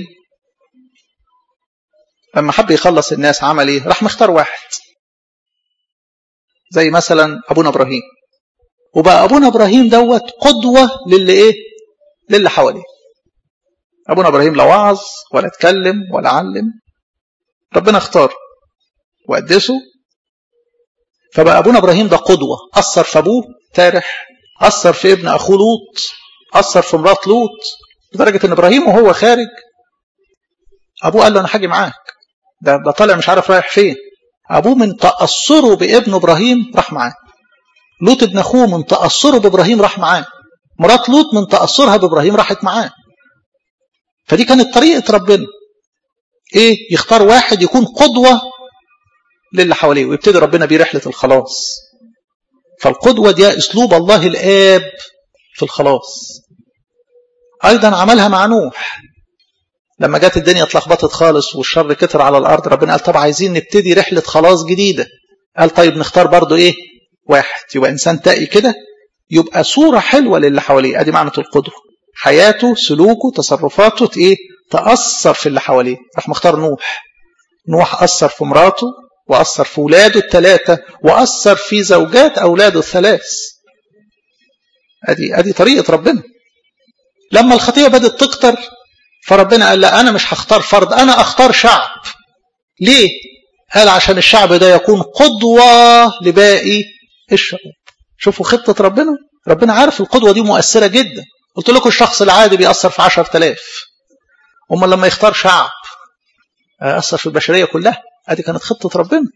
لما حب يخلص الناس عمل إيه؟ راح مختار واحد زي مثلا أبونا إبراهيم، وبقى أبونا إبراهيم دوت قدوة للي إيه؟ للي حواليه. أبونا إبراهيم لا وعظ ولا اتكلم ولا علم، ربنا اختار وقدسه، فبقى أبونا إبراهيم ده قدوة. أثر في أبوه تارح، أثر في ابن أخوه لوط، أثر في مرات لوط، لدرجة أن إبراهيم وهو خارج أبوه قال له أنا حاجي معاك، ده, ده طالع مش عارف رايح فين. أبوه من تأثره بابن إبراهيم راح معاه. لوط ابن أخوه من تأثره بإبراهيم راح معاه. مرات لوط من تأثرها بإبراهيم راحت معاه. فدي كانت طريقة ربنا، إيه؟ يختار واحد يكون قدوة للي حواليه، ويبتدي ربنا بيه رحلة الخلاص. فالقدوة دي أسلوب الله الآب في الخلاص. أيضا عملها مع نوح لما جات الدنيا اتلخبطت خالص والشر كتر على الأرض. ربنا قال طب عايزين نبتدي رحلة خلاص جديدة. قال طيب نختار برضو إيه؟ واحد يبقى إنسان تقي كده، يبقى صورة حلوة للي حواليه. أدي معنى القدوة، حياته سلوكه تصرفاته إيه؟ تأثر في اللي حواليه. راح مختار نوح. نوح أثر في مراته وأثر في ولاده الثلاثة وأثر في زوجات أولاده الثلاث. أدي, أدي طريقة ربنا. لما الخطيئة بدأت تكتر فربنا قال لا أنا مش هختار فرد، أنا أختار شعب. ليه؟ قال عشان الشعب ده يكون قدوة لباقي الشعوب. شوفوا خطة ربنا. ربنا عارف القدوة دي مؤثرة جدا. قلت لكم الشخص العادي بيأثر في عشر تلاف، أما لما يختار شعب أثر في البشرية كلها. هذه كانت خطة ربنا.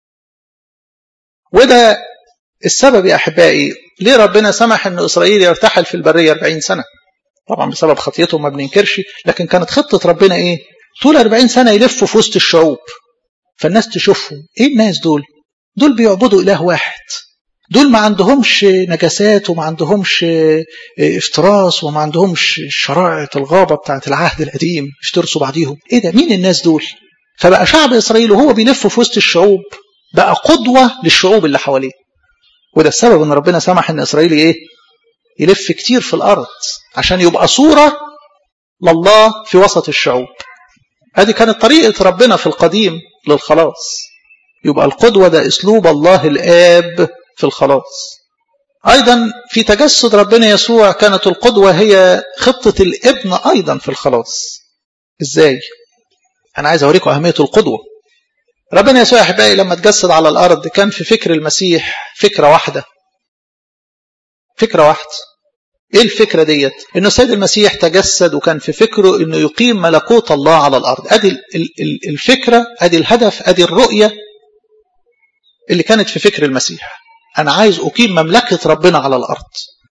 وده السبب يا أحبائي ليه ربنا سمح أن إسرائيل يرتحل في البرية أربعين سنة. طبعا بسبب خطيتهم ما بننكرش، لكن كانت خطة ربنا إيه؟ طول أربعين سنة يلفوا في وسط الشعوب، فالناس تشوفهم إيه الناس دول؟ دول بيعبدوا إله واحد، دول ما عندهمش نجاسات وما عندهمش افتراس وما عندهمش شرائع الغابة بتاعت العهد القديم يفترسوا بعضيهم. إيه ده؟ مين الناس دول؟ فبقى شعب إسرائيل وهو بيلف في وسط الشعوب بقى قدوة للشعوب اللي حواليه. وده السبب أن ربنا سمح أن إسرائيل إيه؟ يلف كتير في الأرض عشان يبقى صورة لله في وسط الشعوب. هذه كانت طريقة ربنا في القديم للخلاص. يبقى القدوة ده أسلوب الله الآب في الخلاص. أيضا في تجسد ربنا يسوع كانت القدوة هي خطة الابن أيضا في الخلاص. إزاي؟ أنا عايز أوريكم أهمية القدوة. ربنا يسوع يا أحبائي لما تجسد على الأرض كان في فكر المسيح فكرة واحدة. فكرة واحدة. إيه الفكرة ديت؟ إنه السيد المسيح تجسد وكان في فكره إنه يقيم ملكوت الله على الأرض. أدي الفكرة، أدي الهدف، أدي الرؤية اللي كانت في فكر المسيح. أنا عايز أقيم مملكة ربنا على الأرض.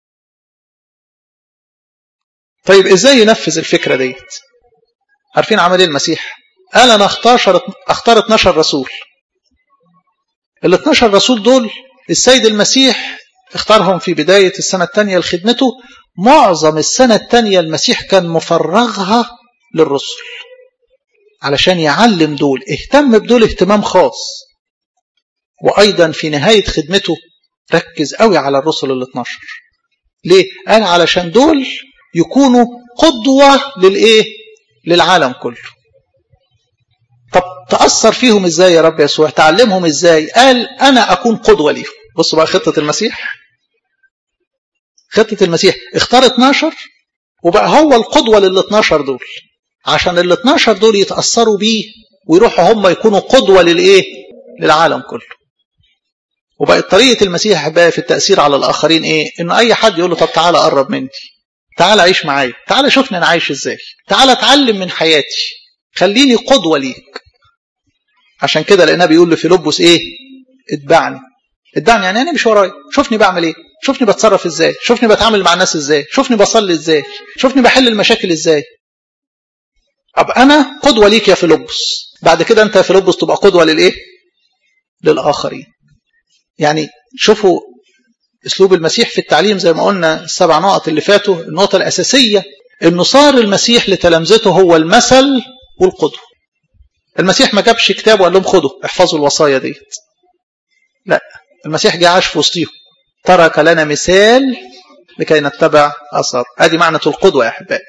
طيب إزاي ينفذ الفكرة ديت؟ عارفين عمل إيه المسيح؟ قال أنا أختار أختار اتناشر رسول. ال اتناشر رسول دول السيد المسيح اختارهم في بداية السنة الثانية لخدمته. معظم السنة الثانية المسيح كان مفرغها للرسل علشان يعلم دول، اهتم بدول اهتمام خاص. وأيضا في نهاية خدمته ركز قوي على الرسل ال اتناشر. ليه؟ قال علشان دول يكونوا قدوة للإيه؟ للعالم كله. طب تأثر فيهم إزاي يا رب يسوع؟ تعلمهم إزاي؟ قال أنا أكون قدوة ليهم. بصوا بقى خطة المسيح. خطة المسيح اختار اتناشر وبقى هو القدوة لل اتناشر دول عشان ال اتناشر دول يتأثروا بيه ويروحوا هم يكونوا قدوة للإيه؟ للعالم كله. وبقت طريقة المسيح أحبائي في التأثير على الآخرين إيه؟ إنه أي حد يقول له طب تعالى قرب مني، تعالى عيش معايا، تعالى شوفني أنا عايش إزاي، تعالى اتعلم من حياتي، خليني قدوة ليك. عشان كده لقيناه بيقول لفيلبس إيه؟ اتبعني. اتبعني يعني أنا مش ورايا، شوفني بعمل إيه، شوفني بتصرف إزاي، شوفني بتعامل مع الناس إزاي، شوفني بصلي إزاي، شوفني بحل المشاكل إزاي. أبقى أنا قدوة ليك يا فيلبس، بعد كده أنت يا فيلبس تبقى قدوة للإيه؟ للآخرين. يعني شوفوا اسلوب المسيح في التعليم زي ما قلنا السبع نقط اللي فاتوا. النقطة الأساسية انه صار المسيح لتلامذته هو المثل والقدوة. المسيح ما جابش كتاب وقال لهم خدوا احفظوا الوصايا ديت، لا، المسيح جه عاش في وسطهم، ترك لنا مثال لكي نتبع اثر. ادي معنى القدوة يا احبائي.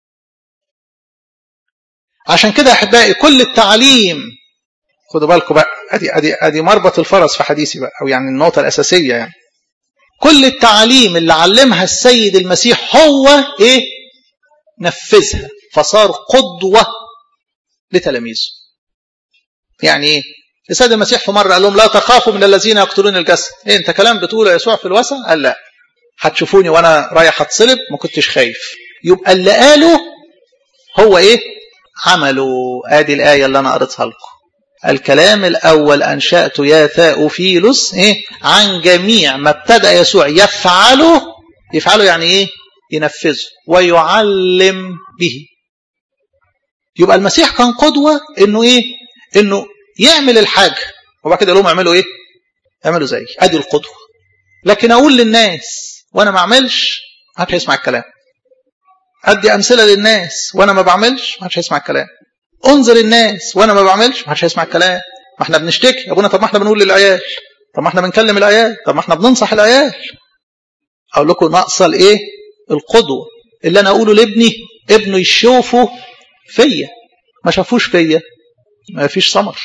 عشان كده يا احبائي كل التعليم، خدوا بالكم بقى، ادي ادي ادي مربط الفرس في حديثي بقى، او يعني النقطة الأساسية. يعني كل التعليم اللي علمها السيد المسيح هو ايه؟ نفذها، فصار قدوة لتلاميذه. يعني ايه؟ السيد المسيح في مرة قال لهم لا تخافوا من الذين يقتلون الجسد. ايه انت كلام بتقوله يسوع في الوثن؟ قال لا، هتشوفوني وانا رايح اتصلب ما كنتش خايف. يبقى اللي قاله هو ايه؟ عمله. ادي الآية اللي انا قريتها لكم. الكلام الأول أنشأت يا ثاؤفيلوس إيه؟ عن جميع ما ابتدأ يسوع يفعله. يفعله يعني إيه؟ ينفذه ويعلم به. يبقى المسيح كان قدوة إنه إيه؟ إنه يعمل الحاجة وبعد كده لهم اعملوا إيه؟ اعملوا زي أدي القدوة. لكن أقول للناس وأنا ما أعملش ما حدش هيسمع الكلام. أدي أمثلة للناس وأنا ما بعملش ما حدش هيسمع الكلام. انظر الناس وانا ما بعملش ما حدش هيسمع الكلام. ما احنا بنشتكي يا ابونا، طب ما احنا بنقول للعيال، طب ما احنا بنكلم العيال، طب ما احنا بننصح العيال. اقول لكم ناقصه الايه؟ القدوه. اللي انا اقوله لابني ابنه يشوفه فيا، ما شافوش فيا ما فيش ثمر.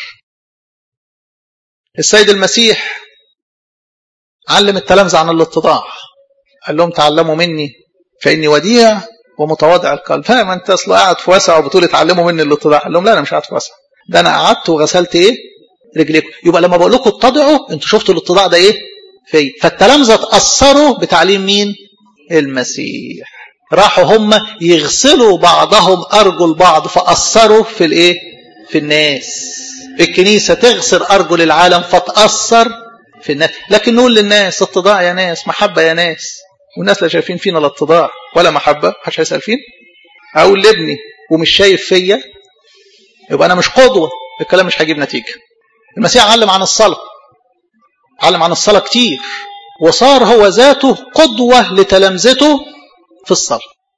السيد المسيح علم التلامذة عن الاتضاع، قال لهم تعلموا مني فاني وديع ومتواضع القلب. فاهم انت اصلا قاعد في واسع وبتقول اتعلموا مني الاتضاع؟ قال لهم لا انا مش قاعد في واسع، ده انا قعدت وغسلت ايه؟ رجليكم. يبقى لما بقول لكم اتضعوا انتوا شفتوا الاتضاع ده ايه؟ في فالتلامذة اتأثروا بتعليم مين؟ المسيح. راحوا هم يغسلوا بعضهم ارجل بعض فأثروا في الايه؟ في الناس. الكنيسة تغسل ارجل العالم فتأثر في الناس. لكن نقول للناس اتضاع يا ناس، محبة يا ناس، والناس لا شايفين فينا لا اتضاع ولا محبة، محدش هيسأل فين. اقول لابني ومش شايف فيا يبقى انا مش قدوة، الكلام مش هيجيب نتيجة. المسيح علم عن الصلاة، علم عن الصلاة كتير، وصار هو ذاته قدوة لتلامذته في الصلاة.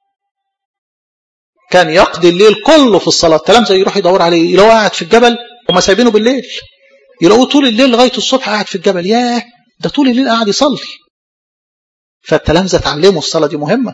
كان يقضي الليل كله في الصلاة. التلامذة يروح يدور عليه، يلاقوه قاعد في الجبل، هم سايبينه بالليل، يلاقوه طول الليل لغاية الصبح قاعد في الجبل. ياه، ده طول الليل قاعد يصلي. فالتلامذة تعلموا الصلاة دي مهمة،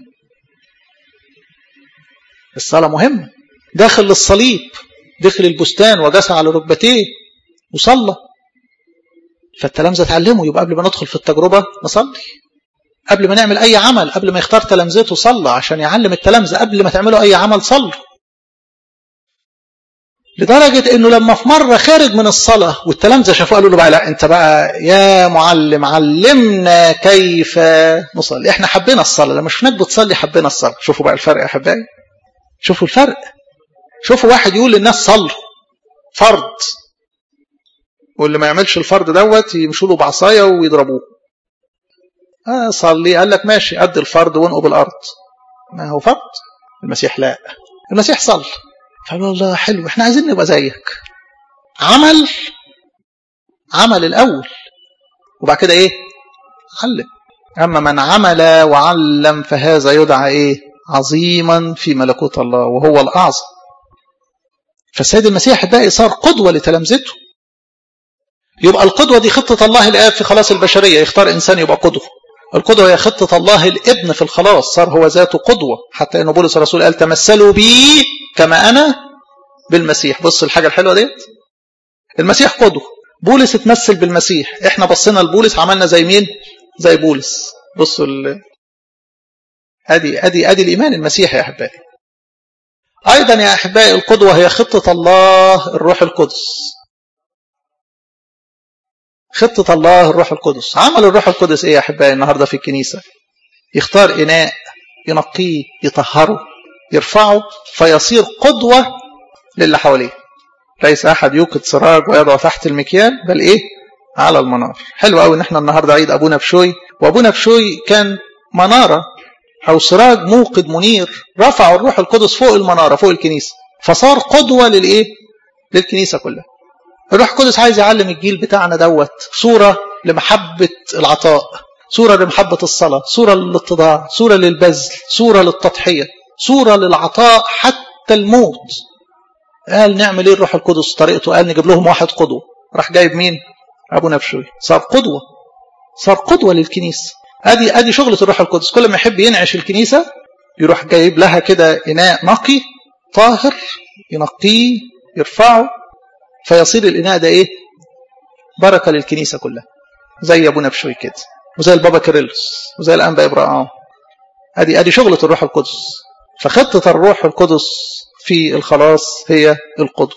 الصلاة مهمة. داخل للصليب، دخل البستان وجسى على ركبتيه وصلى. فالتلامذة تعلموا. يبقى قبل ما ندخل في التجربة نصلي، قبل ما نعمل أي عمل، قبل ما يختار تلامذته صلى عشان يعلم التلامذة قبل ما تعملوا أي عمل صلوا. لدرجة إنه لما في مرة خارج من الصلاة والتلامذة شافوه قالوا له بقى لا أنت بقى يا معلم علمنا كيف نصلي. إحنا حبينا الصلاة، لما شفناك بتصلي حبينا الصلاة. شوفوا بقى الفرق يا أحبائي، شوفوا الفرق. شوفوا واحد يقول للناس صلوا فرض، واللي ما يعملش الفرض دوت يمشوا له بعصايه ويضربوه. اه صلي، قال لك ماشي قد الفرض وانقوا بالارض، ما هو فرض. المسيح لا، المسيح صلى. فقالوا الله حلو، احنا عايزين نبقى زيك. عمل عمل الاول وبعد كده ايه؟ علم. اما من عمل وعلم فهذا يدعى ايه؟ عظيما في ملكوت الله وهو الاعظم. فالسيد المسيح ده صار قدوه لتلامذته. يبقى القدوة دي خطة الله الآب في خلاص البشرية، يختار إنسان يبقى قدوة. القدوة هي خطة الله الابن في الخلاص، صار هو ذاته قدوة. حتى إنه بولس الرسول قال تمثلوا بي كما أنا بالمسيح. بص الحاجة الحلوة ديت، المسيح قدوة، بولس اتمثل بالمسيح، إحنا بصينا لبولس عملنا زي مين؟ زي بولس. بصوا ال... أدي أدي أدي الإيمان المسيحي يا أحبائي. أيضا يا أحبائي القدوة هي خطة الله الروح القدس. خطة الله الروح القدس. عمل الروح القدس ايه يا احبائي النهارده في الكنيسة؟ يختار اناء، ينقيه، يطهره، يرفعه، فيصير قدوة للي حواليه. ليس احد يوقد سراج ويضع تحت المكيال، بل ايه؟ على المنار. حلو قوي ان احنا النهارده عيد ابونا بشوي، وابونا بشوي كان منارة او سراج موقد منير، رفع الروح القدس فوق المنارة، فوق الكنيسة، فصار قدوة للايه؟ للكنيسة كلها. الروح القدس عايز يعلم الجيل بتاعنا دوت صورة لمحبة العطاء، صورة لمحبة الصلاة، صورة للاتضاع، صورة للبذل، صورة للتضحية، صورة للعطاء حتى الموت. قال نعمل ايه الروح القدس؟ طريقته قال نجيب لهم واحد قدوة. راح جايب مين؟ ابونا بشوي. صار قدوة، صار قدوة للكنيسة. ادي ادي شغلة الروح القدس. كل ما يحب ينعش الكنيسة يروح جايب لها كده اناء نقي طاهر، ينقيه، يرفعه، فيصير الاناء ده ايه؟ بركة للكنيسة كلها. زي ابونا بشوي كده، وزي البابا كيرلس، وزي الانبا ابراهام. ادي ادي شغلة الروح القدس. فخطة الروح القدس في الخلاص هي القدوة.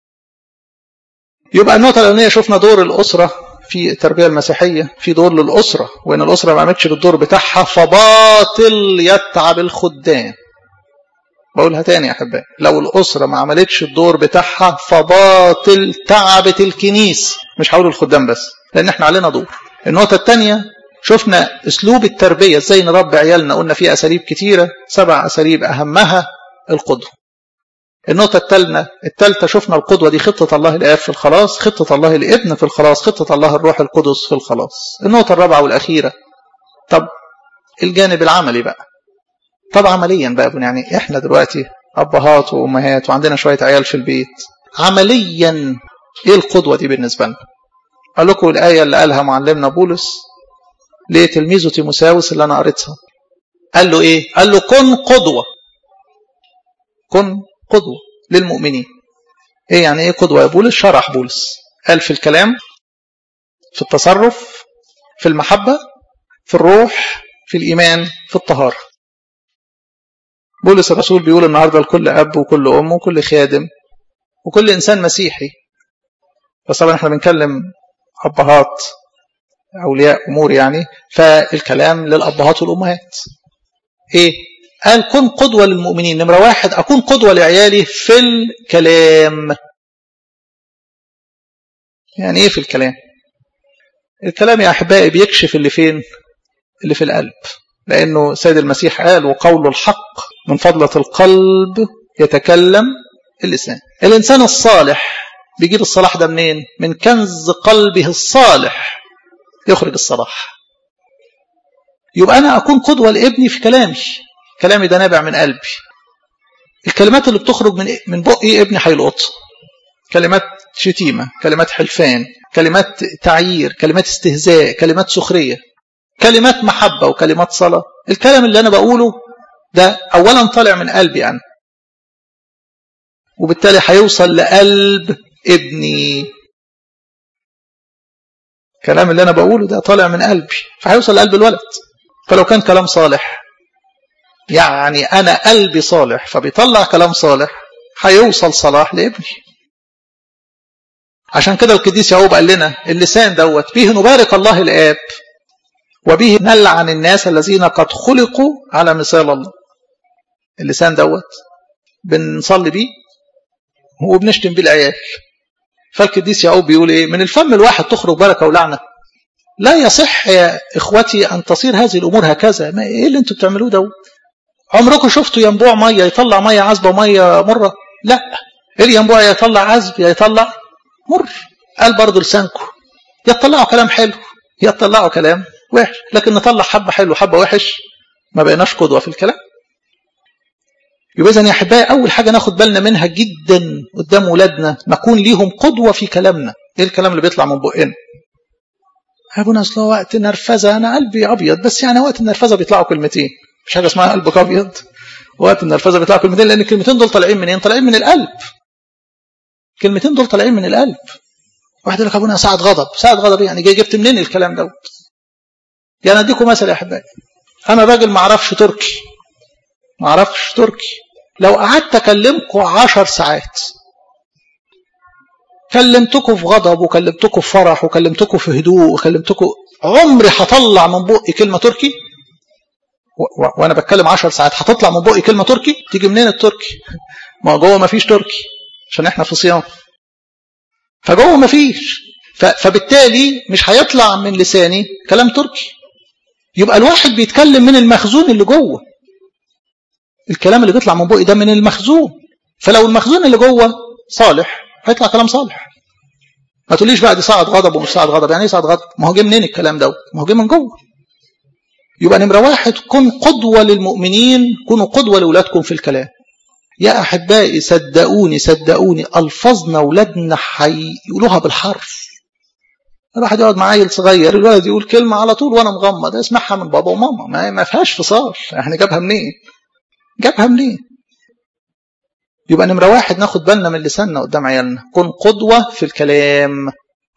يبقى النقطة الأولانية شفنا دور الأسرة في التربية المسيحية، في دور للأسرة، وإن الأسرة ما عملتش بالدور بتاعها فباطل يتعب الخدام. بقولها تاني يا أحبائي، لو الأسرة ما عملتش الدور بتاعها فباطل تعبت الكنيسة. مش هقول الخدام بس، لأن احنا علينا دور. النقطة الثانية شفنا أسلوب التربية، ازاي نربي عيالنا. قلنا فيه أساليب كتيرة، سبع أساليب أهمها القدوة. النقطة الثالثة الثالثة شفنا القدوة دي خطة الله الآب في الخلاص، خطة الله الابن في الخلاص، خطة الله الروح القدس في الخلاص. النقطة الرابعة والأخيرة، طب الجانب العملي بقى. طب عمليا بقى، يعني احنا دلوقتي أبهات وأمهات وعندنا شوية عيال في البيت، عمليا ايه القدوة دي بالنسبة لنا؟ قال لكم الآية اللي قالها معلمنا بولس لتلميذه تيموثاوس اللي أنا قريتها. قال له ايه؟ قال له كن قدوة، كن قدوة للمؤمنين. ايه يعني ايه قدوة يا بولس؟ شرح بولس، قال في الكلام، في التصرف، في المحبة، في الروح، في الإيمان، في الطهارة. بولس الرسول بيقول النهاردة لكل أب وكل أم وكل خادم وكل إنسان مسيحي، بس طبعا احنا بنكلم أبهات أولياء أمور يعني، فالكلام للأبهات والأمهات. ايه؟ قال كن قدوة للمؤمنين. نمرة واحد، أكون قدوة لعيالي في الكلام. يعني ايه في الكلام؟ الكلام يا أحبائي بيكشف اللي فين؟ اللي في القلب. لأنه سيد المسيح قال وقول الحق من فضلة القلب يتكلم اللسان. الإنسان الصالح بيجيب الصلاح ده منين؟ من كنز قلبه الصالح يخرج الصلاح. يبقى أنا أكون قدوة لابني في كلامي. كلامي ده نابع من قلبي. الكلمات اللي بتخرج من من بقي ابني هيلقطها. كلمات شتيمة، كلمات حلفان، كلمات تعيير، كلمات استهزاء، كلمات سخرية، كلمات محبة وكلمات صلاة. الكلام اللي أنا بقوله ده أولا طالع من قلبي أنا، وبالتالي هيوصل لقلب ابني. الكلام اللي أنا بقوله ده طالع من قلبي، فهيوصل لقلب الولد. فلو كان كلام صالح، يعني أنا قلبي صالح فبيطلع كلام صالح، هيوصل صلاح لابني. عشان كده القديس يعقوب قال لنا اللسان دوت به نبارك الله الآب وبه نلعن الناس الذين قد خلقوا على مثال الله. اللسان دوت بنصلي بيه وبنشتم بيه العيال. فالقديس يعقوب بيقول ايه؟ من الفم الواحد تخرج بركة ولعنة. لا يصح يا اخوتي ان تصير هذه الامور هكذا. ما ايه اللي انتوا بتعملوه دوت؟ عمركم شفتوا ينبوع ميه يطلع ميه عذبه وميه مره؟ لا، الينبوع يطلع عذب يطلع مر. قال برضه لسانكم يطلعوا كلام حلو يطلعوا كلام وحش، لكن نطلع حبه حلو حبه وحش، ما بقيناش قدوه في الكلام. يبقى إذن يا احبائي اول حاجه ناخد بالنا منها جدا قدام ولادنا، نكون ليهم قدوه في كلامنا. ايه الكلام اللي بيطلع من بقنا؟ ابونا اصل وقت نرفزه انا قلبي ابيض، بس يعني وقت النرفزه بيطلعوا كلمتين. مش حاجه اسمها قلبك ابيض. وقت النرفزه بيطلعوا كلمتين، لان الكلمتين دول طالعين منين؟ طالعين من القلب. الكلمتين دول طالعين من القلب. واحد يقول لك ابونا ساعه غضب، ساعه غضب يعني جاي جبت منين الكلام دوت؟ يعني اديكم مثل يا احبائي، انا راجل ما اعرفش تركي، ما اعرفش تركي، لو قعدت اكلمكم عشر ساعات كلمتكم في غضب وكلمتكم في فرح وكلمتكم في هدوء وكلمتكم، عمري هطلع من بقي كلمة تركي؟ وانا بتكلم عشر ساعات هتطلع من بقي كلمة تركي؟ تيجي منين التركي؟ ما جوه ما فيش تركي عشان احنا في صيام، فجوه ما فيش، فبالتالي مش هيطلع من لساني كلام تركي. يبقى الواحد بيتكلم من المخزون اللي جوه، الكلام اللي بيطلع من بقي ده من المخزون، فلو المخزون اللي جوه صالح هيطلع كلام صالح. ما تقوليش بقى دي ساعة غضب ومش ساعة غضب، يعني ايه ساعة غضب؟ ما هو جه منين الكلام ده؟ ما هو جه من جوه. يبقى نمرة واحد، كن قدوة للمؤمنين، كونوا قدوة لأولادكم في الكلام. يا أحبائي صدقوني صدقوني ألفظنا أولادنا هيقولوها بالحرف. الواحد يقعد مع عيل صغير الولد يقول كلمة على طول وأنا مغمض اسمعها من بابا وماما، ما فيهاش فصال، احنا جابها منين؟ جابها منين؟ يبقى نمرة واحد ناخد بالنا من لساننا قدام عيالنا، كن قدوة في الكلام.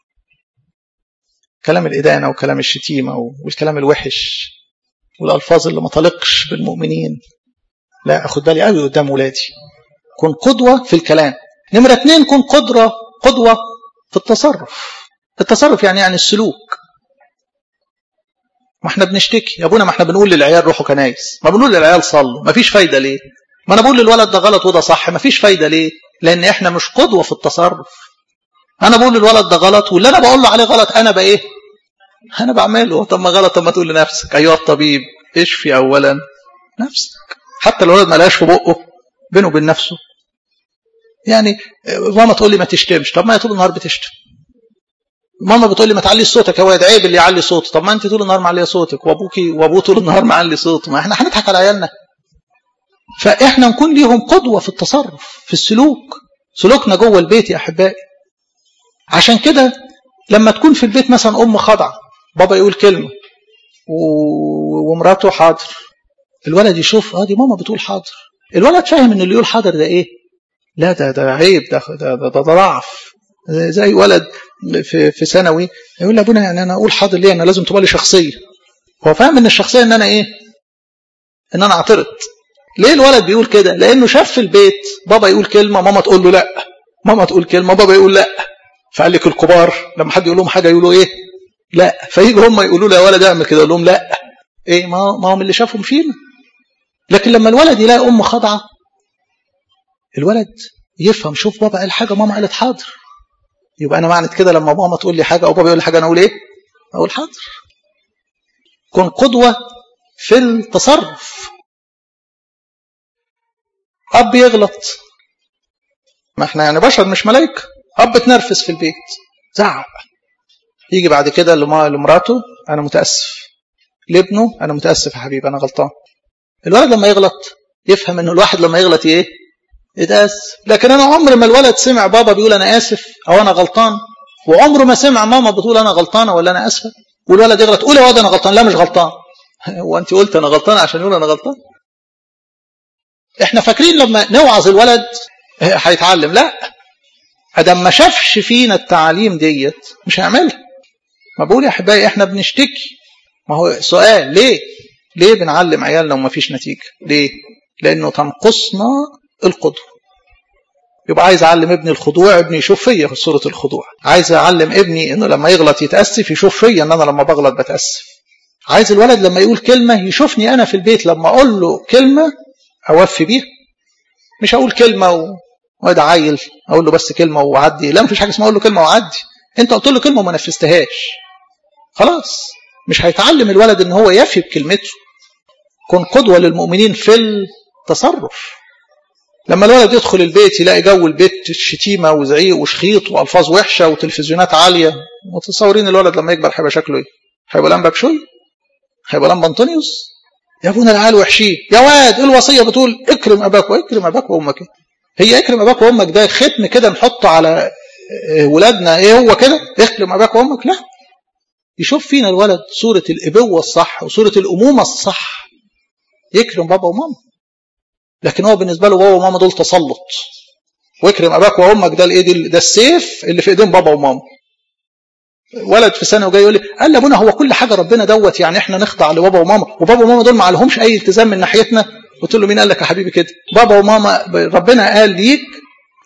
كلام الإدانة وكلام الشتيمة والكلام الوحش والألفاظ اللي ما تلقش بالمؤمنين، لا أخد بالي قوي قدام ولادي. كن قدوة في الكلام. نمرة اتنين، كن قدرة قدوة في التصرف. التصرف يعني يعني السلوك. ما احنا بنشتكي يا ابونا، ما احنا بنقول للعيال روحوا كنايس، ما بنقول للعيال صلوا، ما فيش فايدة ليه؟ ما انا بقول للولد ده غلط وده صح، ما فيش فايدة ليه؟ لان احنا مش قدوة في التصرف. انا بقول للولد ده غلط واللي انا بقول له عليه غلط انا بقى ايه؟ انا بعمله. طب ما غلط، طب ما تقول لنفسك ايها الطبيب اشفي اولا نفسك. حتى الولد ما لهاش في بقه بينه وبين نفسه. يعني ماما تقول لي ما تشتمش، طب ما هي طول النهار بتشتم. ماما بتقول لي ما تعلي صوتك يا واد، عيب اللي يعلي صوته، طب ما انت طول النهار معليه صوتك، وابوكي وابوه طول النهار معلي صوته، ما احنا هنضحك على عيالنا. فاحنا نكون ليهم قدوه في التصرف، في السلوك، سلوكنا جوه البيت يا احبائي. عشان كده لما تكون في البيت مثلا ام خاضعه، بابا يقول كلمه ومراته حاضر، الولد يشوف اه دي ماما بتقول حاضر، الولد فاهم ان اللي يقول حاضر ده ايه؟ لا ده ده عيب، ده ده ده, ده ضعف. زي ولد في في ثانوي يقول لابونا يعني انا اقول حاضر ليه؟ انا لازم تبقى لي شخصيه. هو فاهم ان الشخصيه ان انا ايه؟ ان انا اعترض. ليه الولد بيقول كده؟ لانه شاف في البيت بابا يقول كلمه ماما تقول له لا، ماما تقول كلمه بابا يقول لا. فقال لك الكبار لما حد يقول لهم حاجه يقولوا ايه؟ لا. فيجوا هم يقولوا له يا ولد اعمل كده، يقول لهم لا. ايه؟ ما ما هم اللي شافهم فينا. لكن لما الولد يلاقي ام خاضعه، الولد يفهم، شوف بابا قال حاجه ماما قالت حاضر، يبقى انا معنى كده لما ماما تقول لي حاجه او بابا يقول لي حاجه انا اقول ايه؟ اقول حاضر. كن قدوه في التصرف. اب يغلط، ما احنا يعني بشر مش ملائكه. اب تنرفز في البيت، زعق، يجي بعد كده لمراته انا متاسف، لابنه انا متاسف يا حبيبي انا غلطان. الولد لما يغلط يفهم انه الواحد لما يغلط ايه؟ يتاسف. لكن انا عمر ما الولد سمع بابا بيقول انا اسف او انا غلطان، وعمره ما سمع ماما بتقول انا غلطانه ولا انا اسفه. والولد يغلط، قول يا واد انا غلطان. لا مش غلطان. وانت قلت انا غلطان عشان يقول انا غلطان؟ احنا فاكرين لما نوعظ الولد هيتعلم. لا، ادم ما شافش فينا التعليم ديت مش هيعملها. ما بقول يا احبائي احنا بنشتكي. ما هو سؤال، ليه ليه بنعلم عيالنا وما فيش نتيجه؟ ليه؟ لانه تنقصنا القدوه. يبقى عايز اعلم ابني الخضوع، ابني يشوف فيا في صوره الخضوع. عايز اعلم ابني انه لما يغلط يتاسف، يشوف فيا ان انا لما بغلط بتاسف. عايز الولد لما يقول كلمه يشوفني انا في البيت لما اقول له كلمه اوفي بيها. مش اقول كلمه و... وده عيل اقول له بس كلمه وعدي. لا، مفيش حاجه اسمها اقول له كلمه وعدي. انت قلت له كلمه وما نفذتهاش، خلاص مش هيتعلم الولد ان هو يفي بكلمته. كن قدوه للمؤمنين في التصرف. لما الولد يدخل البيت يلاقي جو البيت شتيمه وزعيق وشخيط والفاظ وحشه وتلفزيونات عاليه، متصورين الولد لما يكبر هيبقى شكله ايه؟ هيبقى لمبه بشوي؟ هيبقى لمبه انطونيوس؟ يا ابونا العيال وحشين. يا واد الوصيه بتقول اكرم اباك واكرم اباك وامك. هي اكرم اباك وامك ده ختم كده نحطه على ولادنا؟ ايه هو كده اكرم اباك وامك؟ لا، يشوف فينا الولد صوره الابوه الصح وصوره الامومه الصح، يكرم بابا وماما. لكن هو بالنسبه له بابا وماما دول تسلط، واكرم اباك وامك ده الايه؟ ده السيف اللي في ايدين بابا وماما. ولد في سنه وجاي يقول لي قال لي ابونا هو كل حاجه ربنا دوت يعني احنا نخضع لبابا وماما، وبابا وماما دول ما لهمش اي التزام من ناحيتنا؟ قلت له مين قال لك يا حبيبي كده؟ بابا وماما ربنا قال ليك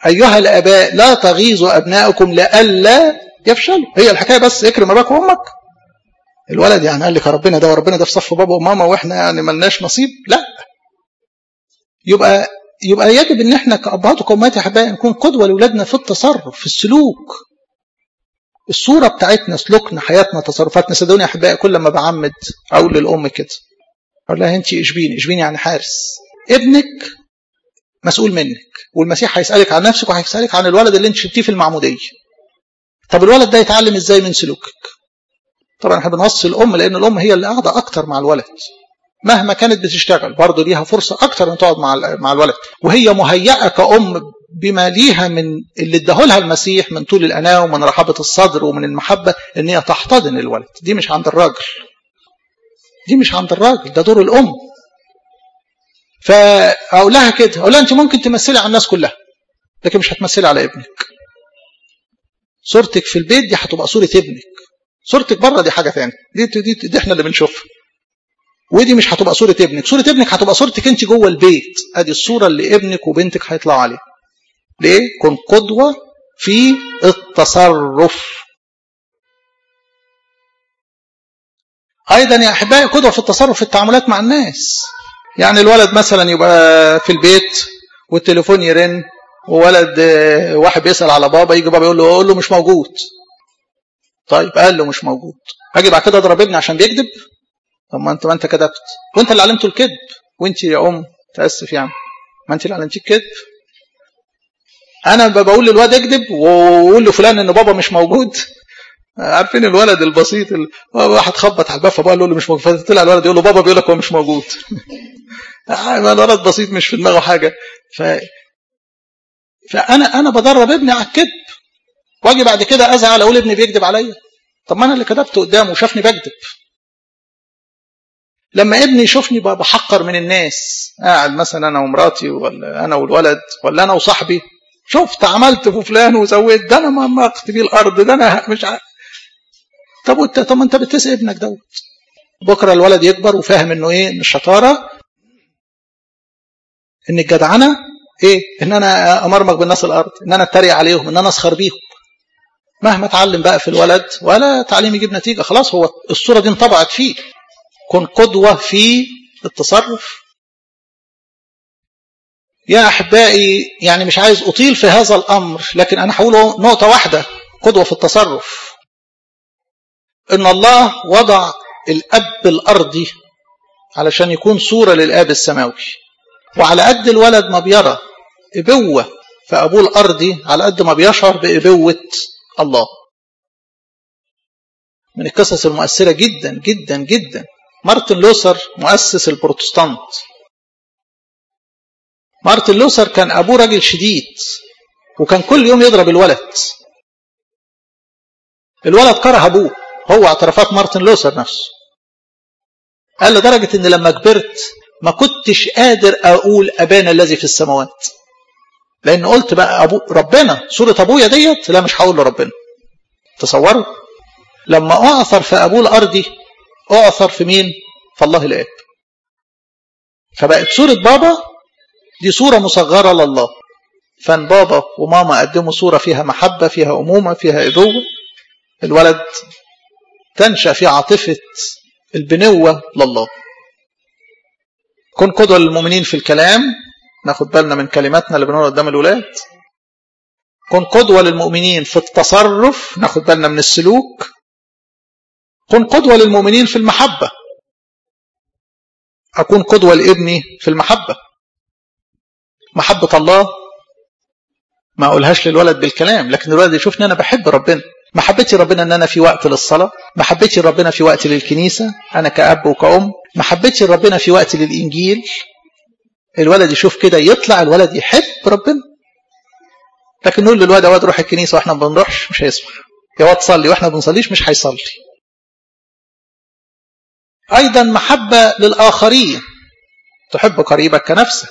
أيها الآباء لا تغيظوا أبنائكم لئلا يفشلوا. هي الحكاية بس اكرم أباك وأمك. الولد يعني قال لك ربنا ده وربنا ده في صف بابا وماما وإحنا يعني ملناش نصيب؟ لا. يبقى يبقى يجب ان احنا كأبهات وكأمهات يا احبائي نكون قدوة لاولادنا في التصرف، في السلوك. الصورة بتاعتنا، سلوكنا، حياتنا، تصرفاتنا. صدقوني يا احبائي كل ما بعمد اقول للام كده، اقول لها انت اشبيني، اشبيني يعني حارس. ابنك مسؤول منك، والمسيح هيسألك عن نفسك وهيسألك عن الولد اللي انت شلتيه في المعمودية. طب الولد ده يتعلم ازاي من سلوكك؟ طبعا احنا بنوصي الام، لان الام هي اللي قاعدة اكتر مع الولد. مهما كانت بتشتغل برضه ليها فرصة أكتر أن تقعد مع مع الولد، وهي مهيئة كأم بما ليها من اللي اداهولها المسيح من طول الأناة ومن رحابة الصدر ومن المحبة، أن هي تحتضن الولد. دي مش عند الراجل، دي مش عند الراجل، ده دور الأم. فأقول لها كده، أقول لها أنت ممكن تمثلي على الناس كلها لكن مش هتمثلي على ابنك. صورتك في البيت دي هتبقى صورة ابنك، صورتك بره دي حاجة ثانيه، دي, دي, دي, دي احنا اللي بنشوفها، ودي مش هتبقى صورة ابنك. صورة ابنك هتبقى صورتك انت جوه البيت. ادي الصورة اللي ابنك وبنتك هيطلعوا عليها. ليه؟ كن قدوة في التصرف. ايضا يا احبائي قدوة في التصرف في التعاملات مع الناس. يعني الولد مثلا يبقى في البيت والتليفون يرن، وولد واحد بيسأل على بابا، يجي بابا يقول له اقول له مش موجود. طيب قال له مش موجود، هاجي بعد كده اضرب ابني عشان بيكذب؟ طب ما انت ما انت كذبت، وانت اللي علمته الكذب. وانت يا ام تاسف يعني ما انت اللي علمتيه الكذب. انا بقول للواد اكذب واقول له فلان ان بابا مش موجود. عارفين الولد البسيط، واحد خبط على الباب فبقى له مش موجود، فطلع الولد يقول له بابا بيقول لك هو مش موجود. الولد بسيط مش في دماغه حاجه. ف فانا انا بدرب ابني على الكذب، واجي بعد كده ازعل اقول ابني بيكذب عليا. طب ما انا اللي كذبت قدامه وشافني بكذب. لما ابني يشوفني بقى بحقر من الناس، قاعد مثلا انا ومراتي ولا انا والولد ولا انا وصاحبي، شفت عملت في فلان وسويت، ده انا ما مقت بيه الارض، ده انا مش عارف. طب وانت طب ما انت بتسقي ابنك دوت. بكره الولد يكبر وفاهم انه ايه، ان الشطاره، ان الجدعنه ايه، ان انا امرمج بالناس الارض، ان انا اتريق عليهم، ان انا اسخر بيهم. مهما اتعلم بقى في الولد ولا تعليم يجيب نتيجه، خلاص هو الصوره دي انطبعت فيه. كن قدوة في التصرف. يا أحبائي يعني مش عايز أطيل في هذا الأمر، لكن أنا هقول نقطة واحدة: قدوة في التصرف. إن الله وضع الأب الأرضي علشان يكون صورة للآب السماوي، وعلى قد الولد ما بيرى إبوة في أبوه الأرضي على قد ما بيشعر بإبوة الله. من القصص المؤثرة جدا جدا جدا مارتن لوثر مؤسس البروتستانت. مارتن لوثر كان أبوه راجل شديد، وكان كل يوم يضرب الولد. الولد كره أبوه، هو اعترافات مارتن لوثر نفسه. قال لدرجة إن لما كبرت ما كنتش قادر أقول أبانا الذي في السماوات، لأن قلت بقى أبو ربنا صورة أبويا ديت، لا مش هقول لربنا. تصوروا لما أعثر في أبوه الأرضي أعثر في مين؟ في الله الآب. فبقت صورة بابا دي صورة مصغرة لله. فان بابا وماما قدموا صورة فيها محبة، فيها أمومة، فيها إبوة، الولد تنشأ في عاطفة البنوة لله. كن قدوة للمؤمنين في الكلام، ناخد بالنا من كلماتنا اللي بنقولها قدام الولاد. كن قدوة للمؤمنين في التصرف، ناخد بالنا من السلوك. كن قدوة للمؤمنين في المحبة، أكون قدوة لابني في المحبة. محبة الله ما أقولهاش للولد بالكلام، لكن الولد يشوفني أنا بحب ربنا. محبتي ربنا أن أنا في وقت للصلاة، محبتي ربنا في وقت للكنيسة أنا كأب وكأم، محبتي ربنا في وقت للإنجيل. الولد يشوف كده يطلع الولد يحب ربنا. لكن نقول للولد يا واد روح الكنيسة وإحنا ما بنروحش، مش هيسمع. يا واد صلي وإحنا ما بنصليش، مش هيصلي. أيضا محبة للآخرين، تحب قريبك كنفسك.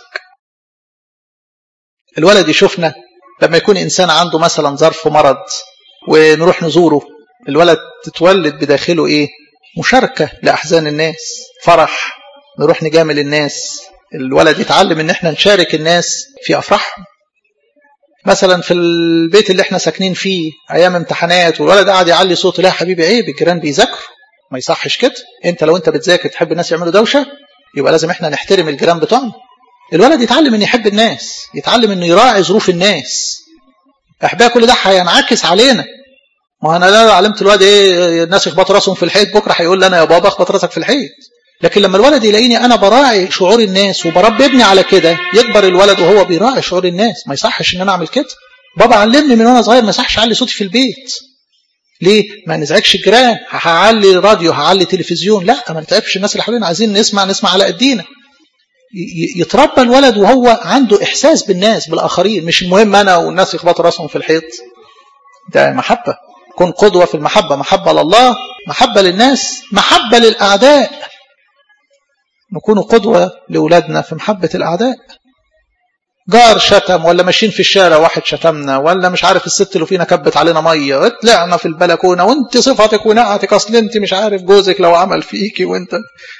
الولد يشوفنا لما يكون إنسان عنده مثلا ظرف مرض ونروح نزوره، الولد تتولد بداخله إيه؟ مشاركة لأحزان الناس، فرح، نروح نجامل الناس. الولد يتعلم إن إحنا نشارك الناس في أفراحهم. مثلا في البيت اللي احنا ساكنين فيه ايام امتحانات والولد قاعد يعلي صوته، لا يا حبيبي عيب، الجيران بيذاكروا، ما يصحش كده. انت لو انت بتذاكر تحب الناس يعملوا دوشه، يبقى لازم احنا نحترم الجيران بتوعنا. الولد يتعلم ان يحب الناس، يتعلم انه يراعي ظروف الناس. احبائي كل ده هينعكس علينا. ما انا لا علمت الولد ايه، الناس يخبطوا راسهم في الحيط، بكره هيقول لي انا يا بابا اخبط راسك في الحيط. لكن لما الولد يلاقيني انا براعي شعور الناس وبربي ابني على كده، يكبر الولد وهو بيراعي شعور الناس. ما يصحش ان انا اعمل كده. بابا علمني من وانا صغير ما يصحش اعلي صوتي في البيت. ليه؟ ما نزعجش الجيران، هعلي راديو، هعلي تلفزيون، لا ما نتعبش الناس اللي حوالينا، عايزين نسمع نسمع على قدينا. يتربى الولد وهو عنده احساس بالناس بالاخرين، مش المهم انا والناس يخبطوا راسهم في الحيط. ده محبه. كن قدوه في المحبه، محبه لله، محبه للناس، محبه للاعداء. نكون قدوه لاولادنا في محبه الاعداء. جار شتم، ولا ماشيين في الشارع واحد شتمنا، ولا مش عارف الست اللي فينا كبت علينا ميه، طلعنا في البلكونه وانت صفتك ونقعتك، اصل انت مش عارف جوزك لو عمل فيكي وانت.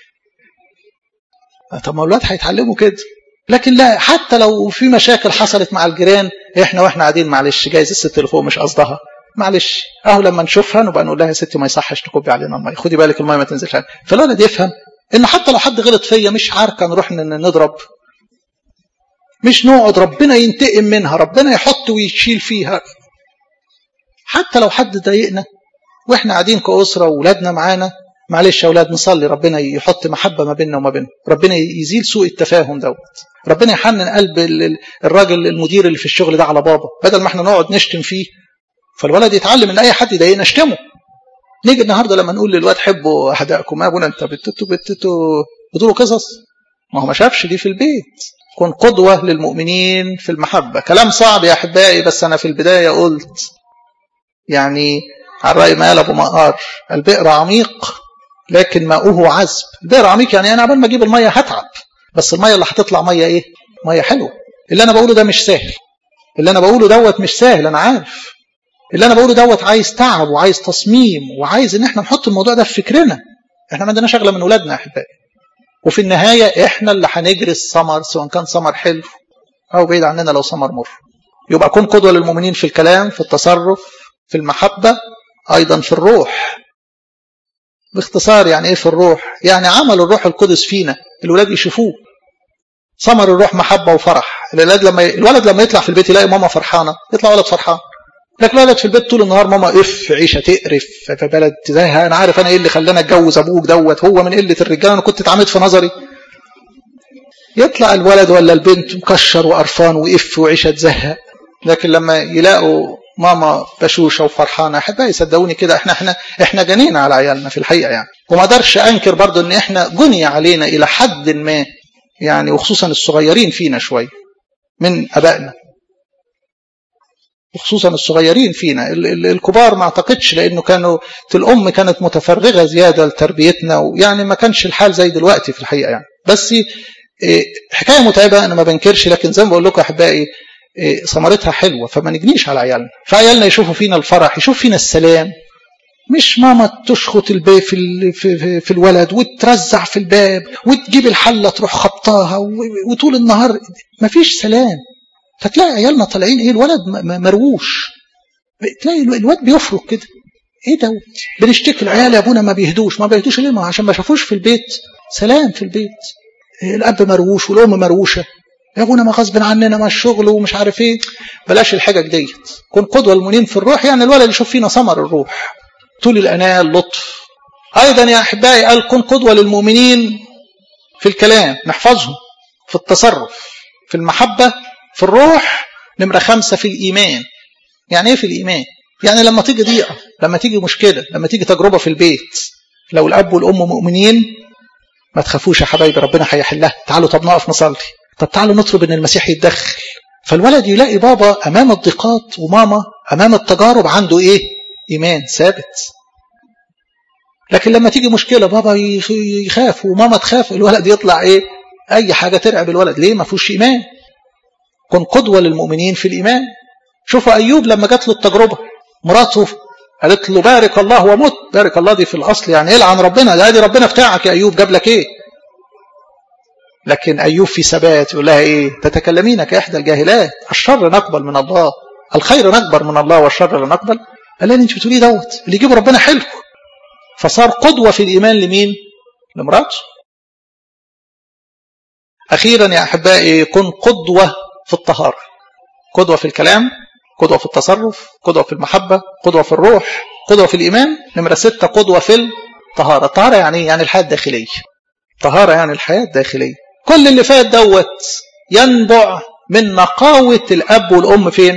طب ما الاولاد هيتعلموا كده. لكن لا، حتى لو في مشاكل حصلت مع الجيران، احنا واحنا قاعدين معلش، جايز الست اللي فوق مش قصدها، معلش اهو لما نشوفها نبقى نقول لها يا ستي ما يصحش تكبي علينا الميه، خدي بالك الميه ما تنزلش. فالولد يفهم ان حتى لو حد غلط فيا مش عاركه نروح نضرب، مش نقعد ربنا ينتقم منها، ربنا يحط ويشيل فيها. حتى لو حد ضايقنا واحنا قاعدين كأسرة وولادنا معانا، معلش يا اولاد نصلي ربنا يحط محبة ما بيننا وما بينهم، ربنا يزيل سوء التفاهم دوت، ربنا يحنن قلب الراجل المدير اللي في الشغل ده على بابا، بدل ما احنا نقعد نشتم فيه. فالولد يتعلم ان اي حد يضايقنا اشتمه. نيجي النهارده لما نقول للواد حبوا احدائكم، يا ابونا انت بتتو بتتو بتقولوا قصص، ما هو ما شافش دي في البيت. كن قدوة للمؤمنين في المحبة. كلام صعب يا أحبائي، بس أنا في البداية قلت يعني على رأي مال أبو مقار، البئر عميق لكن ماؤه عذب. البئر عميق يعني أنا قبل ما أجيب المية هتعب، بس المية اللي هتطلع مية إيه؟ مية حلوة. اللي أنا بقوله ده مش سهل، اللي أنا بقوله دوت مش سهل، أنا عارف. اللي أنا بقوله دوت عايز تعب وعايز تصميم وعايز إن احنا نحط الموضوع ده في فكرنا. احنا ما عندناش أغلى من أولادنا يا أحبائي، وفي النهاية احنا اللي هنجري الثمر، سواء كان ثمر حلو او بعيد عننا لو ثمر مر. يبقى كن قدوة للمؤمنين في الكلام، في التصرف، في المحبة، ايضا في الروح. باختصار يعني ايه في الروح؟ يعني عمل الروح القدس فينا، الولاد يشوفوه. ثمر الروح محبة وفرح. الولد لما الولد لما يطلع في البيت يلاقي ماما فرحانة، يطلع ولد فرحان. لكن الولد في البيت طول النهار ماما اف عيشه تقرف في بلد زيها، انا عارف انا ايه اللي خلاني اتجوز ابوك دوت، هو من قله الرجاله انا كنت اتعاملت في نظري. يطلع الولد ولا البنت مكشر وقرفان واف وعيشه تزهق. لكن لما يلاقوا ماما بشوشه وفرحانه، احبائي صدقوني كده احنا احنا احنا جنينا على عيالنا في الحقيقه يعني. وما اقدرش انكر برضو ان احنا جني علينا الى حد ما يعني، وخصوصا الصغيرين فينا شويه من ابائنا، وخصوصا الصغيرين فينا. الكبار ما اعتقدش، لانه كانوا الام كانت متفرغه زياده لتربيتنا، ويعني ما كانش الحال زي دلوقتي في الحقيقه يعني. بس حكايه متعبه انا ما بنكرش، لكن زي ما بقول لكم احبائي ثمرتها حلوه، فما نجنيش على عيالنا. فعيالنا يشوفوا فينا الفرح، يشوفوا فينا السلام، مش ماما تشخط الباب في, في, في الولد وترزع في الباب وتجيب الحله تروح خبطاها وطول النهار ما فيش سلام. فتلاقي عيالنا طالعين ايه، الولد مرووش، تلاقي الولد بيفرق كده. ايه ده؟ بنشتكي العيال يا ابونا ما بيهدوش، ما بيهدوش ليه؟ ما عشان ما شافوش في البيت سلام في البيت. الاب مرووش والام مرووشه، يا ابونا ما غصب عننا ما الشغل ومش عارف ايه. بلاش الحاجه ديت. كن قدوه للمؤمنين في الروح، يعني الولد يشوف فينا ثمر الروح، طول الاناه، اللطف. ايضا يا احبائي قال كن قدوه للمؤمنين في الكلام، نحفظهم، في التصرف، في المحبه، في الروح. نمرة خمسة في الإيمان. يعني إيه في الإيمان؟ يعني لما تيجي ضيقة، لما تيجي مشكلة، لما تيجي تجربة في البيت، لو الأب والأم مؤمنين ما تخافوش يا حبايبي، ربنا هيحلها. تعالوا طب نقف نصلي، طب تعالوا نطلب إن المسيح يتدخل. فالولد يلاقي بابا أمام الضيقات وماما أمام التجارب عنده إيه؟ إيمان ثابت. لكن لما تيجي مشكلة بابا يخاف وماما تخاف، الولد يطلع إيه؟ أي حاجة ترعب الولد. ليه؟ ما فيهوش إيمان. كن قدوة للمؤمنين في الإيمان. شوفوا أيوب لما جات له التجربة، مراته قالت له بارك الله ومت. بارك الله دي في الأصل يعني إلعن ربنا، ده دي ربنا بتاعك يا أيوب، جاب لك إيه؟ لكن أيوب في ثبات يقول لها إيه؟ تتكلمين كإحدى الجاهلات، الشر نقبل من الله، الخير نكبر من الله والشر لا نقبل. قال لها أنت بتقولي دوت اللي يجيب ربنا حلو. فصار قدوة في الإيمان لمين؟ لمراته. أخيرا يا أحبائي كن قدوة في الطهارة، قدوة في الكلام، قدوة في التصرف، قدوة في المحبة، قدوة في الروح، قدوة في الإيمان. نمرة ستة قدوة في الطهارة. الطهارة يعني يعني الحياة الداخلية. طهارة يعني الحياة الداخلية. كل اللي فات دوت ينبع من نقاوة الأب والأم فين؟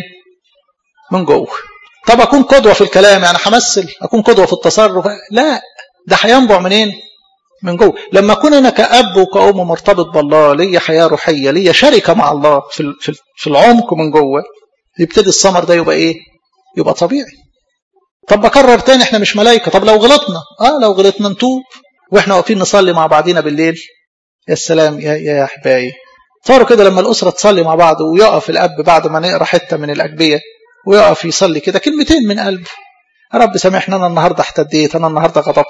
من جوه. طب أكون قدوة في الكلام يعني همثل، أكون قدوة في التصرف؟ لا، ده هينبع منين؟ من جوه. لما أكون أنا كأب وكأم مرتبط بالله، ليا حياة روحية، ليا شركة مع الله في في العمق من جوه، يبتدي الثمر ده يبقى إيه؟ يبقى طبيعي. طب بكرر تاني، احنا مش ملايكة. طب لو غلطنا، اه لو غلطنا نتوب واحنا واقفين نصلي مع بعضينا بالليل. يا سلام يا يا احبائي، صاروا كده لما الاسره تصلي مع بعض ويقف الاب بعد ما نقرا حته من الاجبيه ويقف يصلي كده كلمتين من قلبه، يا رب سامحنا انا النهارده احتديت، انا النهارده غضبت.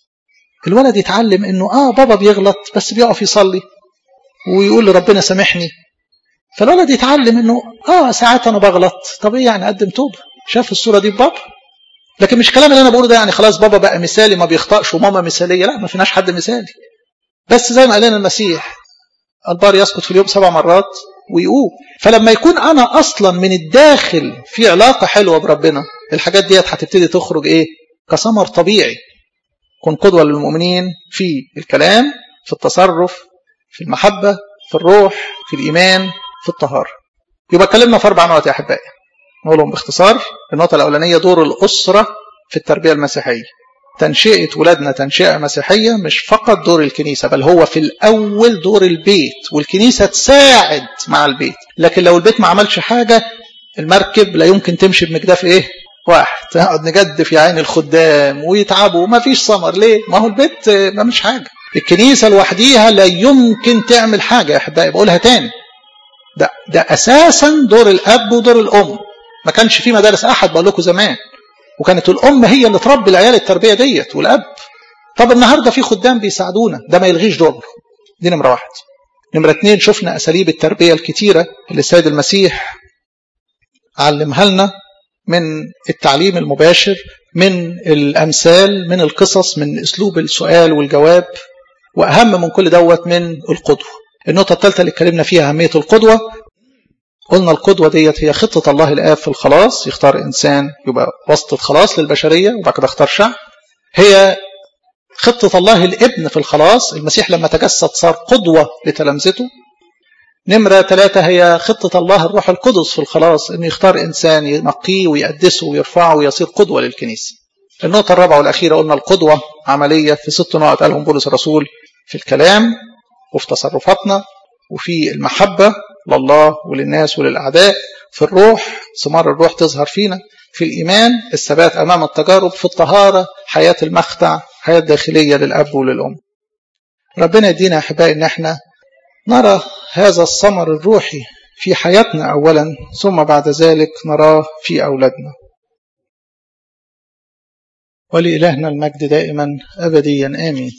الولد يتعلم انه اه بابا بيغلط بس بيقف يصلي ويقول لربنا سامحني. فالولد يتعلم انه اه ساعات انا بغلط، طب ايه يعني اقدم توبه. شاف الصوره دي ببابا. لكن مش كلام اللي انا بقوله ده يعني خلاص بابا بقى مثالي ما بيخطأش وماما مثاليه، لا، ما فيناش حد مثالي. بس زي ما قال لنا المسيح البار يسقط في اليوم سبع مرات ويقوم. فلما يكون انا اصلا من الداخل في علاقه حلوه بربنا، الحاجات ديت هتبتدي تخرج ايه؟ كثمر طبيعي. كن قدوه للمؤمنين في الكلام، في التصرف، في المحبه، في الروح، في الايمان، في الطهاره. يبقى اتكلمنا في اربع نقط يا احبائي، نقولهم باختصار. النقطه الاولانيه دور الاسره في التربيه المسيحيه. تنشئة ولادنا تنشئة مسيحية مش فقط دور الكنيسة، بل هو في الأول دور البيت، والكنيسة تساعد مع البيت. لكن لو البيت ما عملش حاجة، المركب لا يمكن تمشي بمجداف إيه؟ واحد. نقعد نجدف يا عين الخدام ويتعبوا وما فيش ثمر. ليه؟ ما هو البيت ما مش حاجة. الكنيسة لوحديها لا يمكن تعمل حاجة يا أحبائي. بقولها تاني، ده, ده أساسا دور الأب ودور الأم. ما كانش في مدارس أحد بقول لكم زمان، وكانت الأم هي اللي تربي العيال التربية ديت والأب. طب النهاردة في خدام بيساعدونا، ده ما يلغيش دورنا. دي نمرة واحد. نمرة اتنين، شفنا أساليب التربية الكتيرة اللي السيد المسيح علمها لنا، من التعليم المباشر، من الأمثال، من القصص، من أسلوب السؤال والجواب، وأهم من كل دوت من القدوة. النقطة الثالثة اللي اتكلمنا فيها أهمية القدوة. قلنا القدوة ديت هي خطة الله الآب في الخلاص، يختار إنسان يبقى وسط الخلاص للبشرية وبعد كده اختار شعب. هي خطة الله الابن في الخلاص، المسيح لما تجسد صار قدوة لتلامذته. نمرة ثلاثة هي خطة الله الروح القدس في الخلاص، إنه يختار إنسان ينقيه ويقدسه ويرفعه ويصير قدوة للكنيسة. النقطة الرابعة والأخيرة قلنا القدوة عملية في ست نقط قالهم بولس الرسول: في الكلام، وفي تصرفاتنا، وفي المحبة لله وللناس وللأعداء، في الروح ثمار الروح تظهر فينا، في الإيمان الثبات أمام التجارب، في الطهارة حياة المخدع، حياة داخلية للأب وللأم. ربنا يدينا يا أحبائي إن احنا نرى هذا الثمر الروحي في حياتنا أولا، ثم بعد ذلك نراه في أولادنا. ولإلهنا المجد دائما أبديا آمين.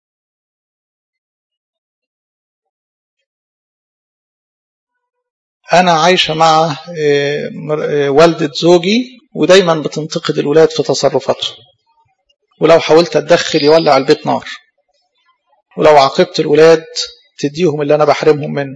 أنا عايشة مع والدة زوجي، ودايما بتنتقد الولاد في تصرفاتهم، ولو حاولت أتدخل يولع البيت نار، ولو عاقبت الولاد تديهم اللي أنا بحرمهم منه.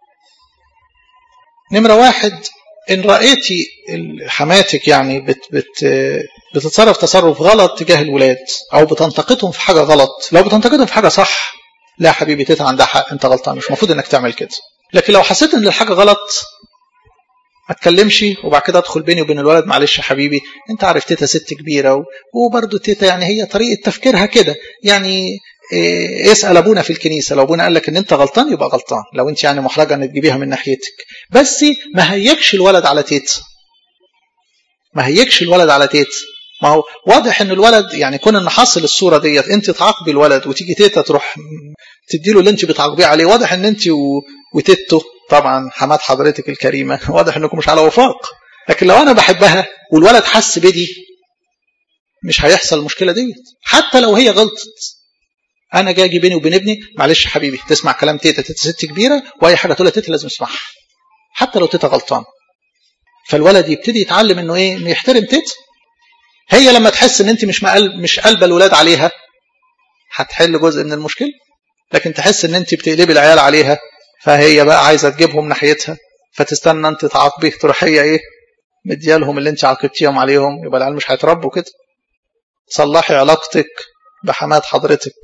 نمرة واحد، إن رأيتي حماتك يعني بت بت بتتصرف تصرف غلط تجاه الولاد، أو بتنتقدهم في حاجة غلط، لو بتنتقدهم في حاجة صح، لا يا حبيبي تيتا عندها حق، أنت غلطان، مش المفروض إنك تعمل كده. لكن لو حسيت إن الحاجة غلط ما اتكلمش، وبعد كده ادخل بيني وبين الولد: معلش يا حبيبي، انت عارف تيتا ست كبيره، وبرضه تيتا يعني هي طريقه تفكيرها كده، يعني إيه، اسال ابونا في الكنيسه، لو ابونا قال لك ان انت غلطان يبقى غلطان، لو انت يعني محرجه ان تجيبيها من ناحيتك، بس ما هيكش الولد على تيتا، ما هيكش الولد على تيتا. ما هو واضح ان الولد يعني كون ان حاصل الصوره ديت، انت تعاقبي الولد وتيجي تيتا تروح تديله اللي انت بتعاقبيه عليه، واضح ان انت وتيتو طبعا حماد حضرتك الكريمه، واضح انكم مش على وفاق. لكن لو انا بحبها والولد حس بدي، مش هيحصل المشكله ديت، حتى لو هي غلطت. انا جاي بيني وبين ابني معلش حبيبي تسمع كلام تيتا، تيتا ست كبيره واي حاجه تقولها تيتا لازم تسمعها حتى لو تيتا غلطان. فالولد يبتدي يتعلم انه ايه، انه يحترم تيتا. هي لما تحس ان انت مش مقلب مش قلبه الولاد عليها هتحل جزء من المشكله، لكن تحس ان انت بتقلبي العيال عليها فهي بقى عايزه تجيبهم ناحيتها، فتستنى انت تعاقبيه تروح هي ايه مديالهم اللي انت عاقبتيهم عليهم، يبقى العيال مش هيتربوا كده. صلحي علاقتك بحماد حضرتك.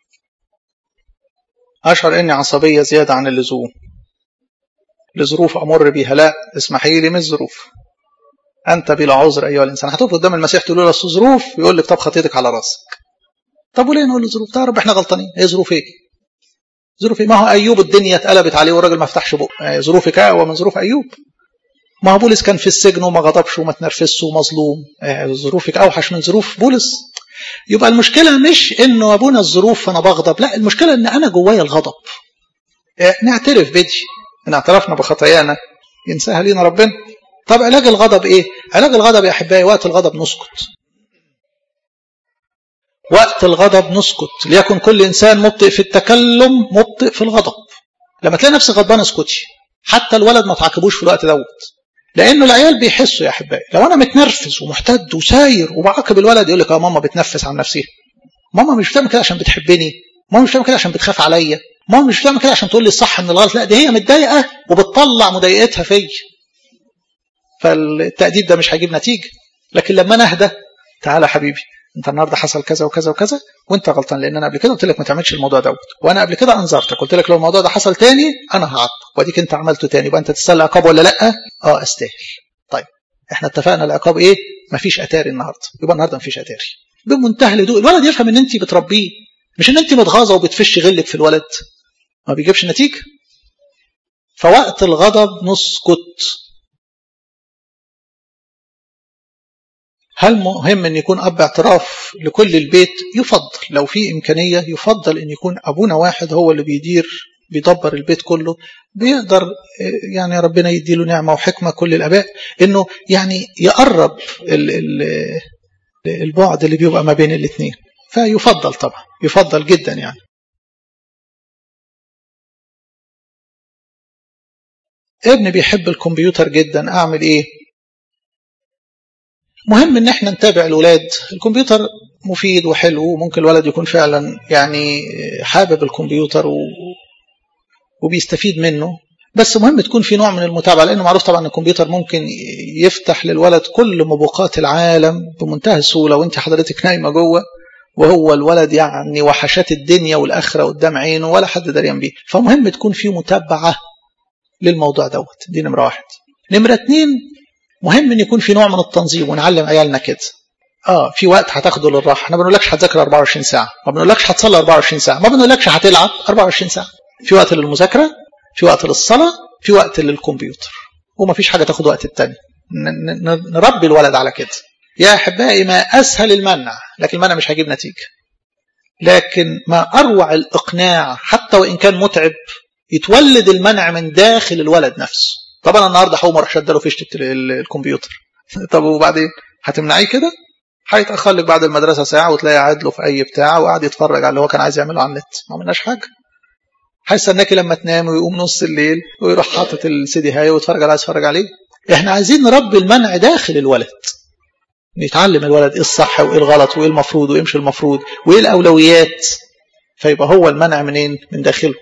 اشعر اني عصبيه زياده عن اللزوم لظروف امر بيها. لا اسمحي لي، مش ظروف، انت بلا عذر ايها الانسان. هتقف قدام المسيح تقول له اصل ظروف، يقول لك طب خطيتك على راسك. طب وليه نقول له ظروف؟ تعرف احنا غلطانين. ايه ظروف ايه؟ ظروف ايه؟ ما هو ايوب الدنيا اتقلبت عليه والراجل ما فتحش بقه. ظروفك اقوى من ظروف ايوب. ما هو بولس كان في السجن وما غضبش وما تنرفزش ومظلوم. ظروفك اوحش من ظروف بولس. يبقى المشكله مش انه ابونا الظروف فانا بغضب، لا المشكله ان انا جوايا الغضب. نعترف بدي، ان اعترفنا بخطايانا ينساها لينا ربنا. طب علاج الغضب ايه؟ علاج الغضب يا احبائي وقت الغضب نسكت. وقت الغضب نسكت. ليكن كل انسان مبطئ في التكلم مبطئ في الغضب. لما تلاقي نفسك غضبان اسكتش. حتى الولد ما تعاقبوش في الوقت دوت، لانه العيال بيحسوا يا احبائي. لو انا متنرفز ومحتد وساير وبعاقب الولد يقول لك اه ماما بتنفس عن نفسها، ماما مش بتعمل كده عشان بتحبني، ماما مش بتعمل كده عشان بتخاف عليا، ماما مش بتعمل كده عشان تقول لي الصح من الغلط، لا دي هي متضايقه وبتطلع مضايقتها فيا. فالتأديب ده مش هيجيب نتيجه. لكن لما انا اهدى، تعالى حبيبي انت النهارده حصل كذا وكذا وكذا وانت غلطان، لان انا قبل كده قلت لك ما تعملش الموضوع دوت، وانا قبل كده انذرتك قلت لك لو الموضوع ده حصل تاني انا هعاقبك، واديك انت عملته تاني، يبقى انت تستاهل عقاب ولا لا؟ اه استاهل. طيب احنا اتفقنا العقاب ايه؟ مفيش اتاري النهارده، يبقى النهارده مفيش اتاري. بمنتهى الهدوء. الولد يفهم ان انت بتربيه، مش ان انت متغاظه وبتفش غلك في الولد، ما بيجيبش نتيجه. فوقت الغضب نسكت. هل مهم ان يكون اب اعتراف لكل البيت؟ يفضل لو في امكانيه، يفضل ان يكون ابونا واحد هو اللي بيدير بيدبر البيت كله، بيقدر يعني ربنا يديله نعمه وحكمه كل الاباء انه يعني يقرب البعد اللي بيبقى ما بين الاثنين. فيفضل طبعا، يفضل جدا. يعني ابني بيحب الكمبيوتر جدا، اعمل ايه؟ مهم ان احنا نتابع الولاد. الكمبيوتر مفيد وحلو، وممكن الولد يكون فعلا يعني حابب الكمبيوتر وبيستفيد منه، بس مهم تكون في نوع من المتابعة، لانه معروف طبعا ان الكمبيوتر ممكن يفتح للولد كل مبوقات العالم بمنتهى السهولة وانت حضرتك نايمة جوه، وهو الولد يعني وحشات الدنيا والآخرة قدام عينه ولا حد دريان بيه. فمهم تكون في متابعة للموضوع دوت. دي نمرة واحد. نمرة اتنين، مهم ان يكون في نوع من التنظيم ونعلم عيالنا كده. اه في وقت هتاخده للراحه، احنا ما بنقولكش هتذاكر أربعة وعشرين ساعه، ما بنقولكش هتصلي أربعة وعشرين ساعه، ما بنقولكش هتلعب أربعة وعشرين ساعه. في وقت للمذاكره، في وقت للصلاه، في وقت للكمبيوتر، وما فيش حاجه تاخد وقت التاني. نربي الولد على كده. يا احبائي ما اسهل المنع، لكن المنع مش هيجيب نتيجه. لكن ما اروع الاقناع حتى وان كان متعب، يتولد المنع من داخل الولد نفسه. طبعا النهارده هقوم اروح شد له فيشه الكمبيوتر. طب وبعدين هتمنعيه كده؟ هيتاخر لك بعد المدرسه ساعه وتلاقي قاعد له في اي بتاع وقاعد يتفرج على اللي هو كان عايز يعمله على النت. ما عملناش حاجه. هيستناكي لما تنام ويقوم نص الليل ويروح حاطط السيدي هاي ويتفرج على يتفرج عليه. احنا عايزين نربي المنع داخل الولد، نتعلم الولد ايه الصح وايه الغلط وايه المفروض وايه مش المفروض وايه الاولويات، فيبقى هو المنع منين؟ من داخله.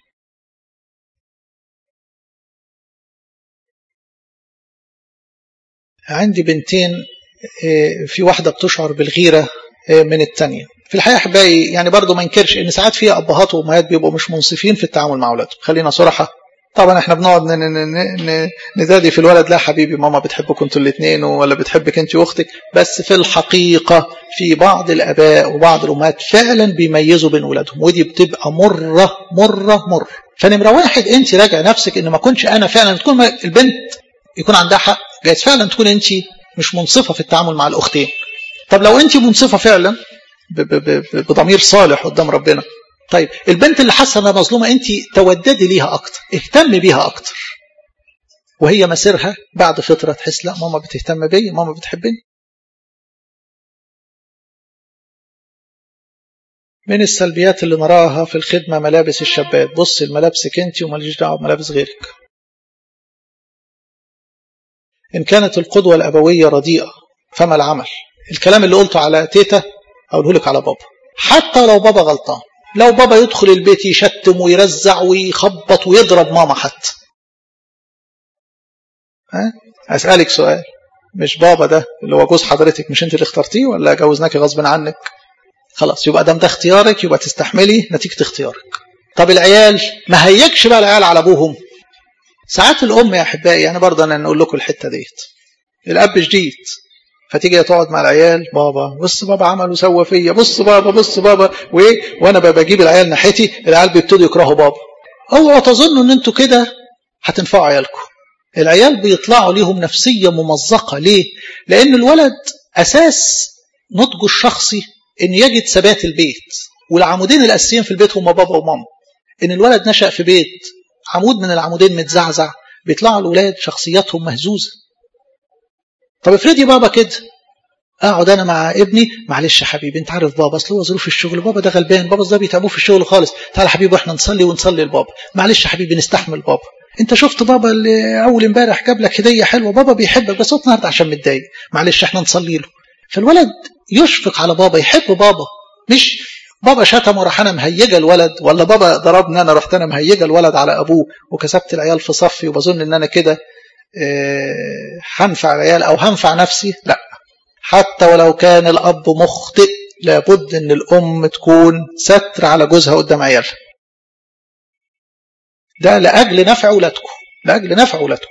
عندي بنتين، في واحدة بتشعر بالغيرة من التانية. في الحقيقة أحبائي يعني برضو ما نكرش إن ساعات فيها أبهات وأمهات بيبقوا مش منصفين في التعامل مع أولادهم. خلينا صراحة. طبعا احنا بنقعد ندادي في الولد، لا حبيبي ماما بتحبكم انتوا الاثنين ولا بتحبك انت واختك، بس في الحقيقة في بعض الآباء وبعض الأمهات فعلا بيميزوا بين أولادهم، ودي بتبقى مرة مرة مرة. فنمرة واحد انت راجع نفسك ان ما كنتش انا فعلا تكون البنت يكون عندها حق، جايز فعلا تكون انت مش منصفة في التعامل مع الأختين. طب لو انت منصفة فعلا بضمير صالح قدام ربنا، طيب البنت اللي حاسه انها مظلومه انت توددي ليها اكتر، اهتمي بيها اكتر، وهي مسيرها بعد فتره تحس لا ماما بتهتم بيا، ماما بتحبني. من السلبيات اللي نراها في الخدمة ملابس الشابات. بص الملابسك انت وماليش دعوه بملابس غيرك. إن كانت القدوة الأبوية رديئة فما العمل؟ الكلام اللي قلته على تيتا أقوله لك على بابا، حتى لو بابا غلطان. لو بابا يدخل البيت يشتم ويرزع ويخبط ويضرب ماما حتى، ها؟ أسألك سؤال، مش بابا ده اللي هو جوز حضرتك مش انت اللي اخترتيه ولا جوزناكي غصب عنك؟ خلاص يبقى دام ده اختيارك يبقى تستحملي نتيجة اختيارك. طب العيال ما هيكش بقى العيال على ابوهم. ساعات الام يا احبائي انا برضه انا نقول لكم الحته ديت، الاب جديد فتيجي تقعد مع العيال، بابا بص بابا عمل وسوى فيا، بص بابا بص بابا وايه، وانا بجيب العيال ناحيتي العيال بيبتدوا يكرهوا بابا. اوعوا تظنوا ان انتوا كده هتنفعوا عيالكم. العيال بيطلعوا ليهم نفسيه ممزقه. ليه؟ لان الولد اساس نضجه الشخصي ان يجد ثبات البيت، والعمودين الاساسيين في البيت هم بابا وماما. ان الولد نشأ في بيت عمود من العمودين متزعزع بيطلعوا الولاد شخصياتهم مهزوزه. طب افرضي بابا كده، اقعد انا مع ابني، معلش يا حبيبي انت عارف بابا اصل هو ظروف الشغل، بابا ده غلبان، بابا ده بيتعبوه في الشغل خالص، تعالى يا حبيبي واحنا نصلي ونصلي لبابا، معلش يا حبيبي نستحمل بابا، انت شفت بابا اللي اول امبارح جاب لك هديه حلوه، بابا بيحبك بس هو النهارده عشان متضايق، معلش احنا نصلي له. فالولد يشفق على بابا، يحب بابا، مش بابا شتم وراح انا مهيجه الولد، ولا بابا ضربني انا رحت انا مهيجه الولد على ابوه وكسبت العيال في صفي وبظن ان انا كده هنفع العيال او هنفع نفسي. لا، حتى ولو كان الاب مخطئ لابد ان الام تكون ستر على جوزها قدام عيالها. ده لاجل نفع اولادكم، لاجل نفع اولادكم.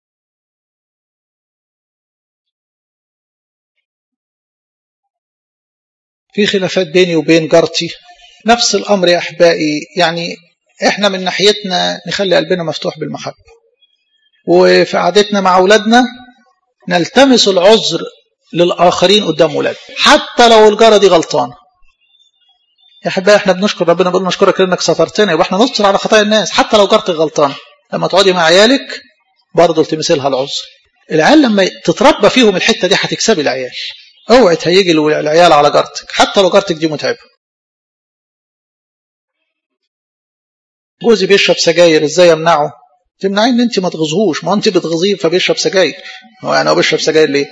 في خلافات بيني وبين جارتي نفس الامر يا احبائي. يعني احنا من ناحيتنا نخلي قلبنا مفتوح بالمحبه، وفي قعدتنا مع اولادنا نلتمس العذر للاخرين قدام اولادنا حتى لو الجاره دي غلطانه. يا احبائي احنا بنشكر ربنا، بنقول نشكرك لانك سترتنا، يبقى احنا نستر على خطايا الناس حتى لو جارتك غلطانه. لما تقعدي مع عيالك برضه التمسي لها العذر. العيال لما تتربى فيهم الحته دي هتكسبي العيال. اوعي تهيجي العيال على جارتك حتى لو جارتك دي متعبه. جوزي بيشرب سجاير، ازاي امنعه؟ تمنعيه ان انت ما تغزهوش، ما انت بتغزيه فبيشرب سجاير. هو يعني هو بيشرب سجاير ليه؟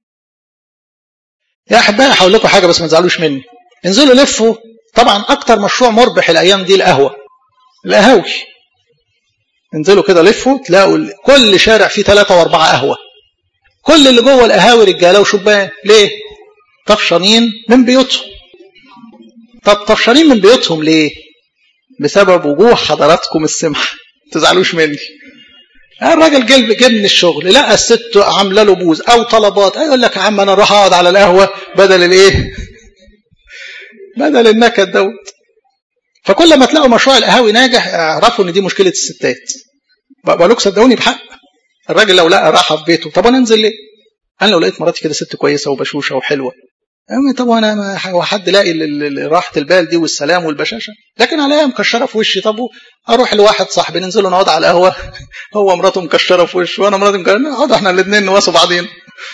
يا احبائي هقول لكم حاجه بس ما تزعلوش مني، انزلوا لفوا. طبعا اكتر مشروع مربح الايام دي القهوه، القهاوي. انزلوا كده لفوا تلاقوا كل شارع فيه ثلاثة واربعة قهوه. كل اللي جوه القهاوي رجاله وشبان. ليه؟ طفشانين من بيوتهم. طب طفشانين من بيوتهم ليه؟ بسبب وجوه حضراتكم السمحه. ما تزعلوش مني. الراجل جلب جه من الشغل لقى الست عامله له بوز او طلبات، يقول لك يا عم انا اروح اقعد على القهوه بدل الايه؟ بدل النكد دوت. فكل ما تلاقوا مشروع القهاوي ناجح اعرفوا ان دي مشكله الستات. بقول لكم صدقوني بحق، الراجل لو لقى راحه في بيته، طب انا انزل ليه؟ انا لو لقيت مراتي كده ست كويسه وبشوشه وحلوه، طب انا حد لاقي راحه البال دي والسلام والبشاشه؟ لكن عليا مكشره في وشي، طب اروح لواحد صاحبي ننزل نقعد على القهوه، هو مراته مكشره في وشه وانا مراتي مكشره، نقعد احنا الاثنين نواسوا بعضين.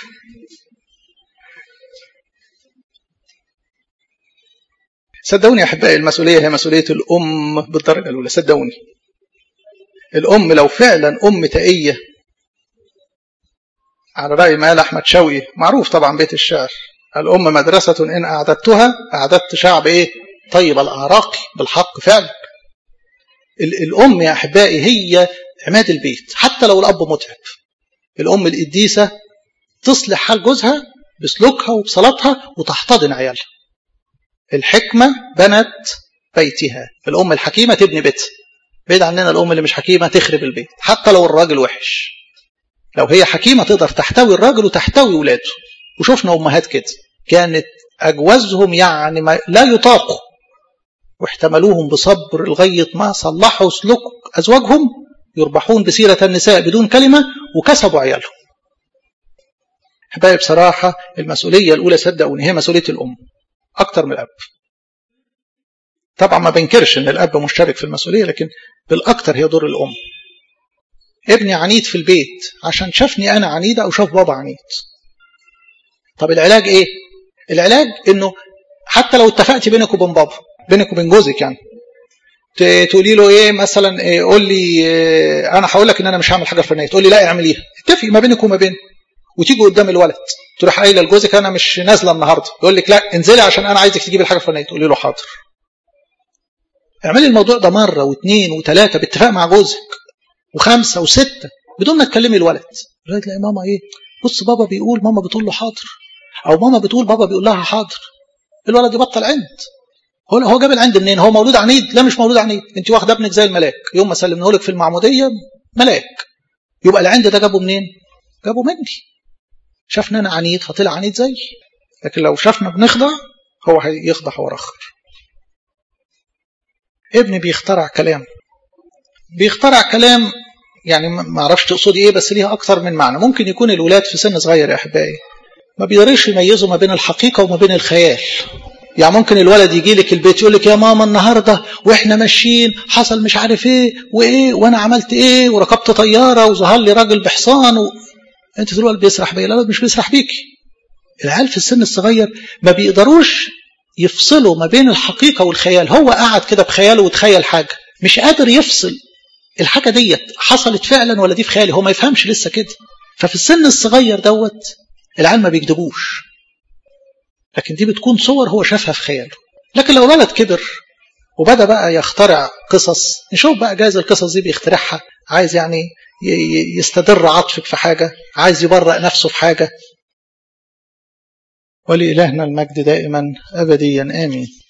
صدقوني يا احبائي المسؤوليه هي مسؤوليه الام بالدرجه الاولى. صدقوني الام لو فعلا ام تقيه، على راي ما قال احمد شوقي معروف طبعا بيت الشعر، الام مدرسه ان اعددتها اعددت شعب ايه؟ طيب الاعراق. بالحق فعلا الام يا احبائي هي عماد البيت حتى لو الاب متعب. الام القديسه تصلح حال جوزها بسلوكها وبصلاتها وتحتضن عيالها. الحكمه بنت بيتها، الام الحكيمه تبني بيتها. بعيد عننا الام اللي مش حكيمه تخرب البيت حتى لو الراجل وحش. لو هي حكيمه تقدر تحتوي الراجل وتحتوي ولاده. وشوفنا امهات كده كانت اجوازهم يعني ما لا يطاقوا واحتملوهم بصبر لغايه ما صلحوا سلوك ازواجهم، يربحون بسيره النساء بدون كلمه وكسبوا عيالهم. احبائي بصراحه المسؤوليه الاولى صدقوني هي مسؤوليه الام اكتر من الاب. طبعا ما بنكرش ان الاب مشترك في المسؤوليه، لكن بالاكتر هي دور الام. ابني عنيد في البيت عشان شافني انا عنيده او شاف بابا عنيد. طب العلاج ايه؟ العلاج انه حتى لو اتفقت بينك وبين بابا بينك وبين جوزك يعني، تقولي له ايه مثلا، إيه قول لي إيه انا هقول لك ان انا مش هعمل حاجه فلانيه، تقول لي لا اعمليها، اتفق ما بينك وما بينه، وتيجي قدام الولد تروح قايله لجوزك انا مش نازله النهارده، يقول لك لا انزلي عشان انا عايزك تجيبي الحاجه الفلانيه، تقولي له حاضر. اعملي الموضوع ده مره واثنين وثلاثه باتفاق مع جوزك، وخمسه وسته، بدون ما تكلمي الولد. الولد تلاقي ماما ايه، بص بابا بيقول، ماما بتقول له حاضر، او ماما بتقول بابا بيقول لها حاضر. الولد يبطل عند. هو هو جاب العند منين؟ هو مولود عنيد؟ لا مش مولود عنيد، انت واخده ابنك زي الملاك، يوم ما سلمناه لك في المعموديه ملاك، يبقى العند ده جابه منين؟ جابه مني. شافنا انا عنيد فطلع عنيد زي، لكن لو شافنا بنخضع هو هيخضع هو رخر. ابني بيخترع كلام، بيخترع كلام يعني ما اعرفش تقصدي ايه، بس ليها اكثر من معنى. ممكن يكون الولاد في سن صغير يا احبائي ما بيقدرش يميزوا ما بين الحقيقه وما بين الخيال. يعني ممكن الولد يجي لك البيت يقول لك يا ماما النهارده واحنا ماشيين حصل مش عارف ايه وايه، وانا عملت ايه، وركبت طياره وظهر لي راجل بحصان و... انت تقول الولد بيسرح بيا. لا مش بيسرح بيكي. العيال في السن الصغير ما بيقدروش يفصلوا ما بين الحقيقه والخيال. هو قاعد كده بخياله وتخيل حاجه، مش قادر يفصل الحاجه ديت حصلت فعلا ولا دي في خيالي، هو ما يفهمش لسه كده. ففي السن الصغير دوت العيال ما بيكذبوش، لكن دي بتكون صور هو شافها في خياله. لكن لو ولد كبر وبدأ بقى يخترع قصص، نشوف بقى جايز القصص دي بيخترعها عايز يعني يستدر عطفك في حاجة، عايز يبرأ نفسه في حاجة. ولإلهنا المجد دائما أبديا آمين.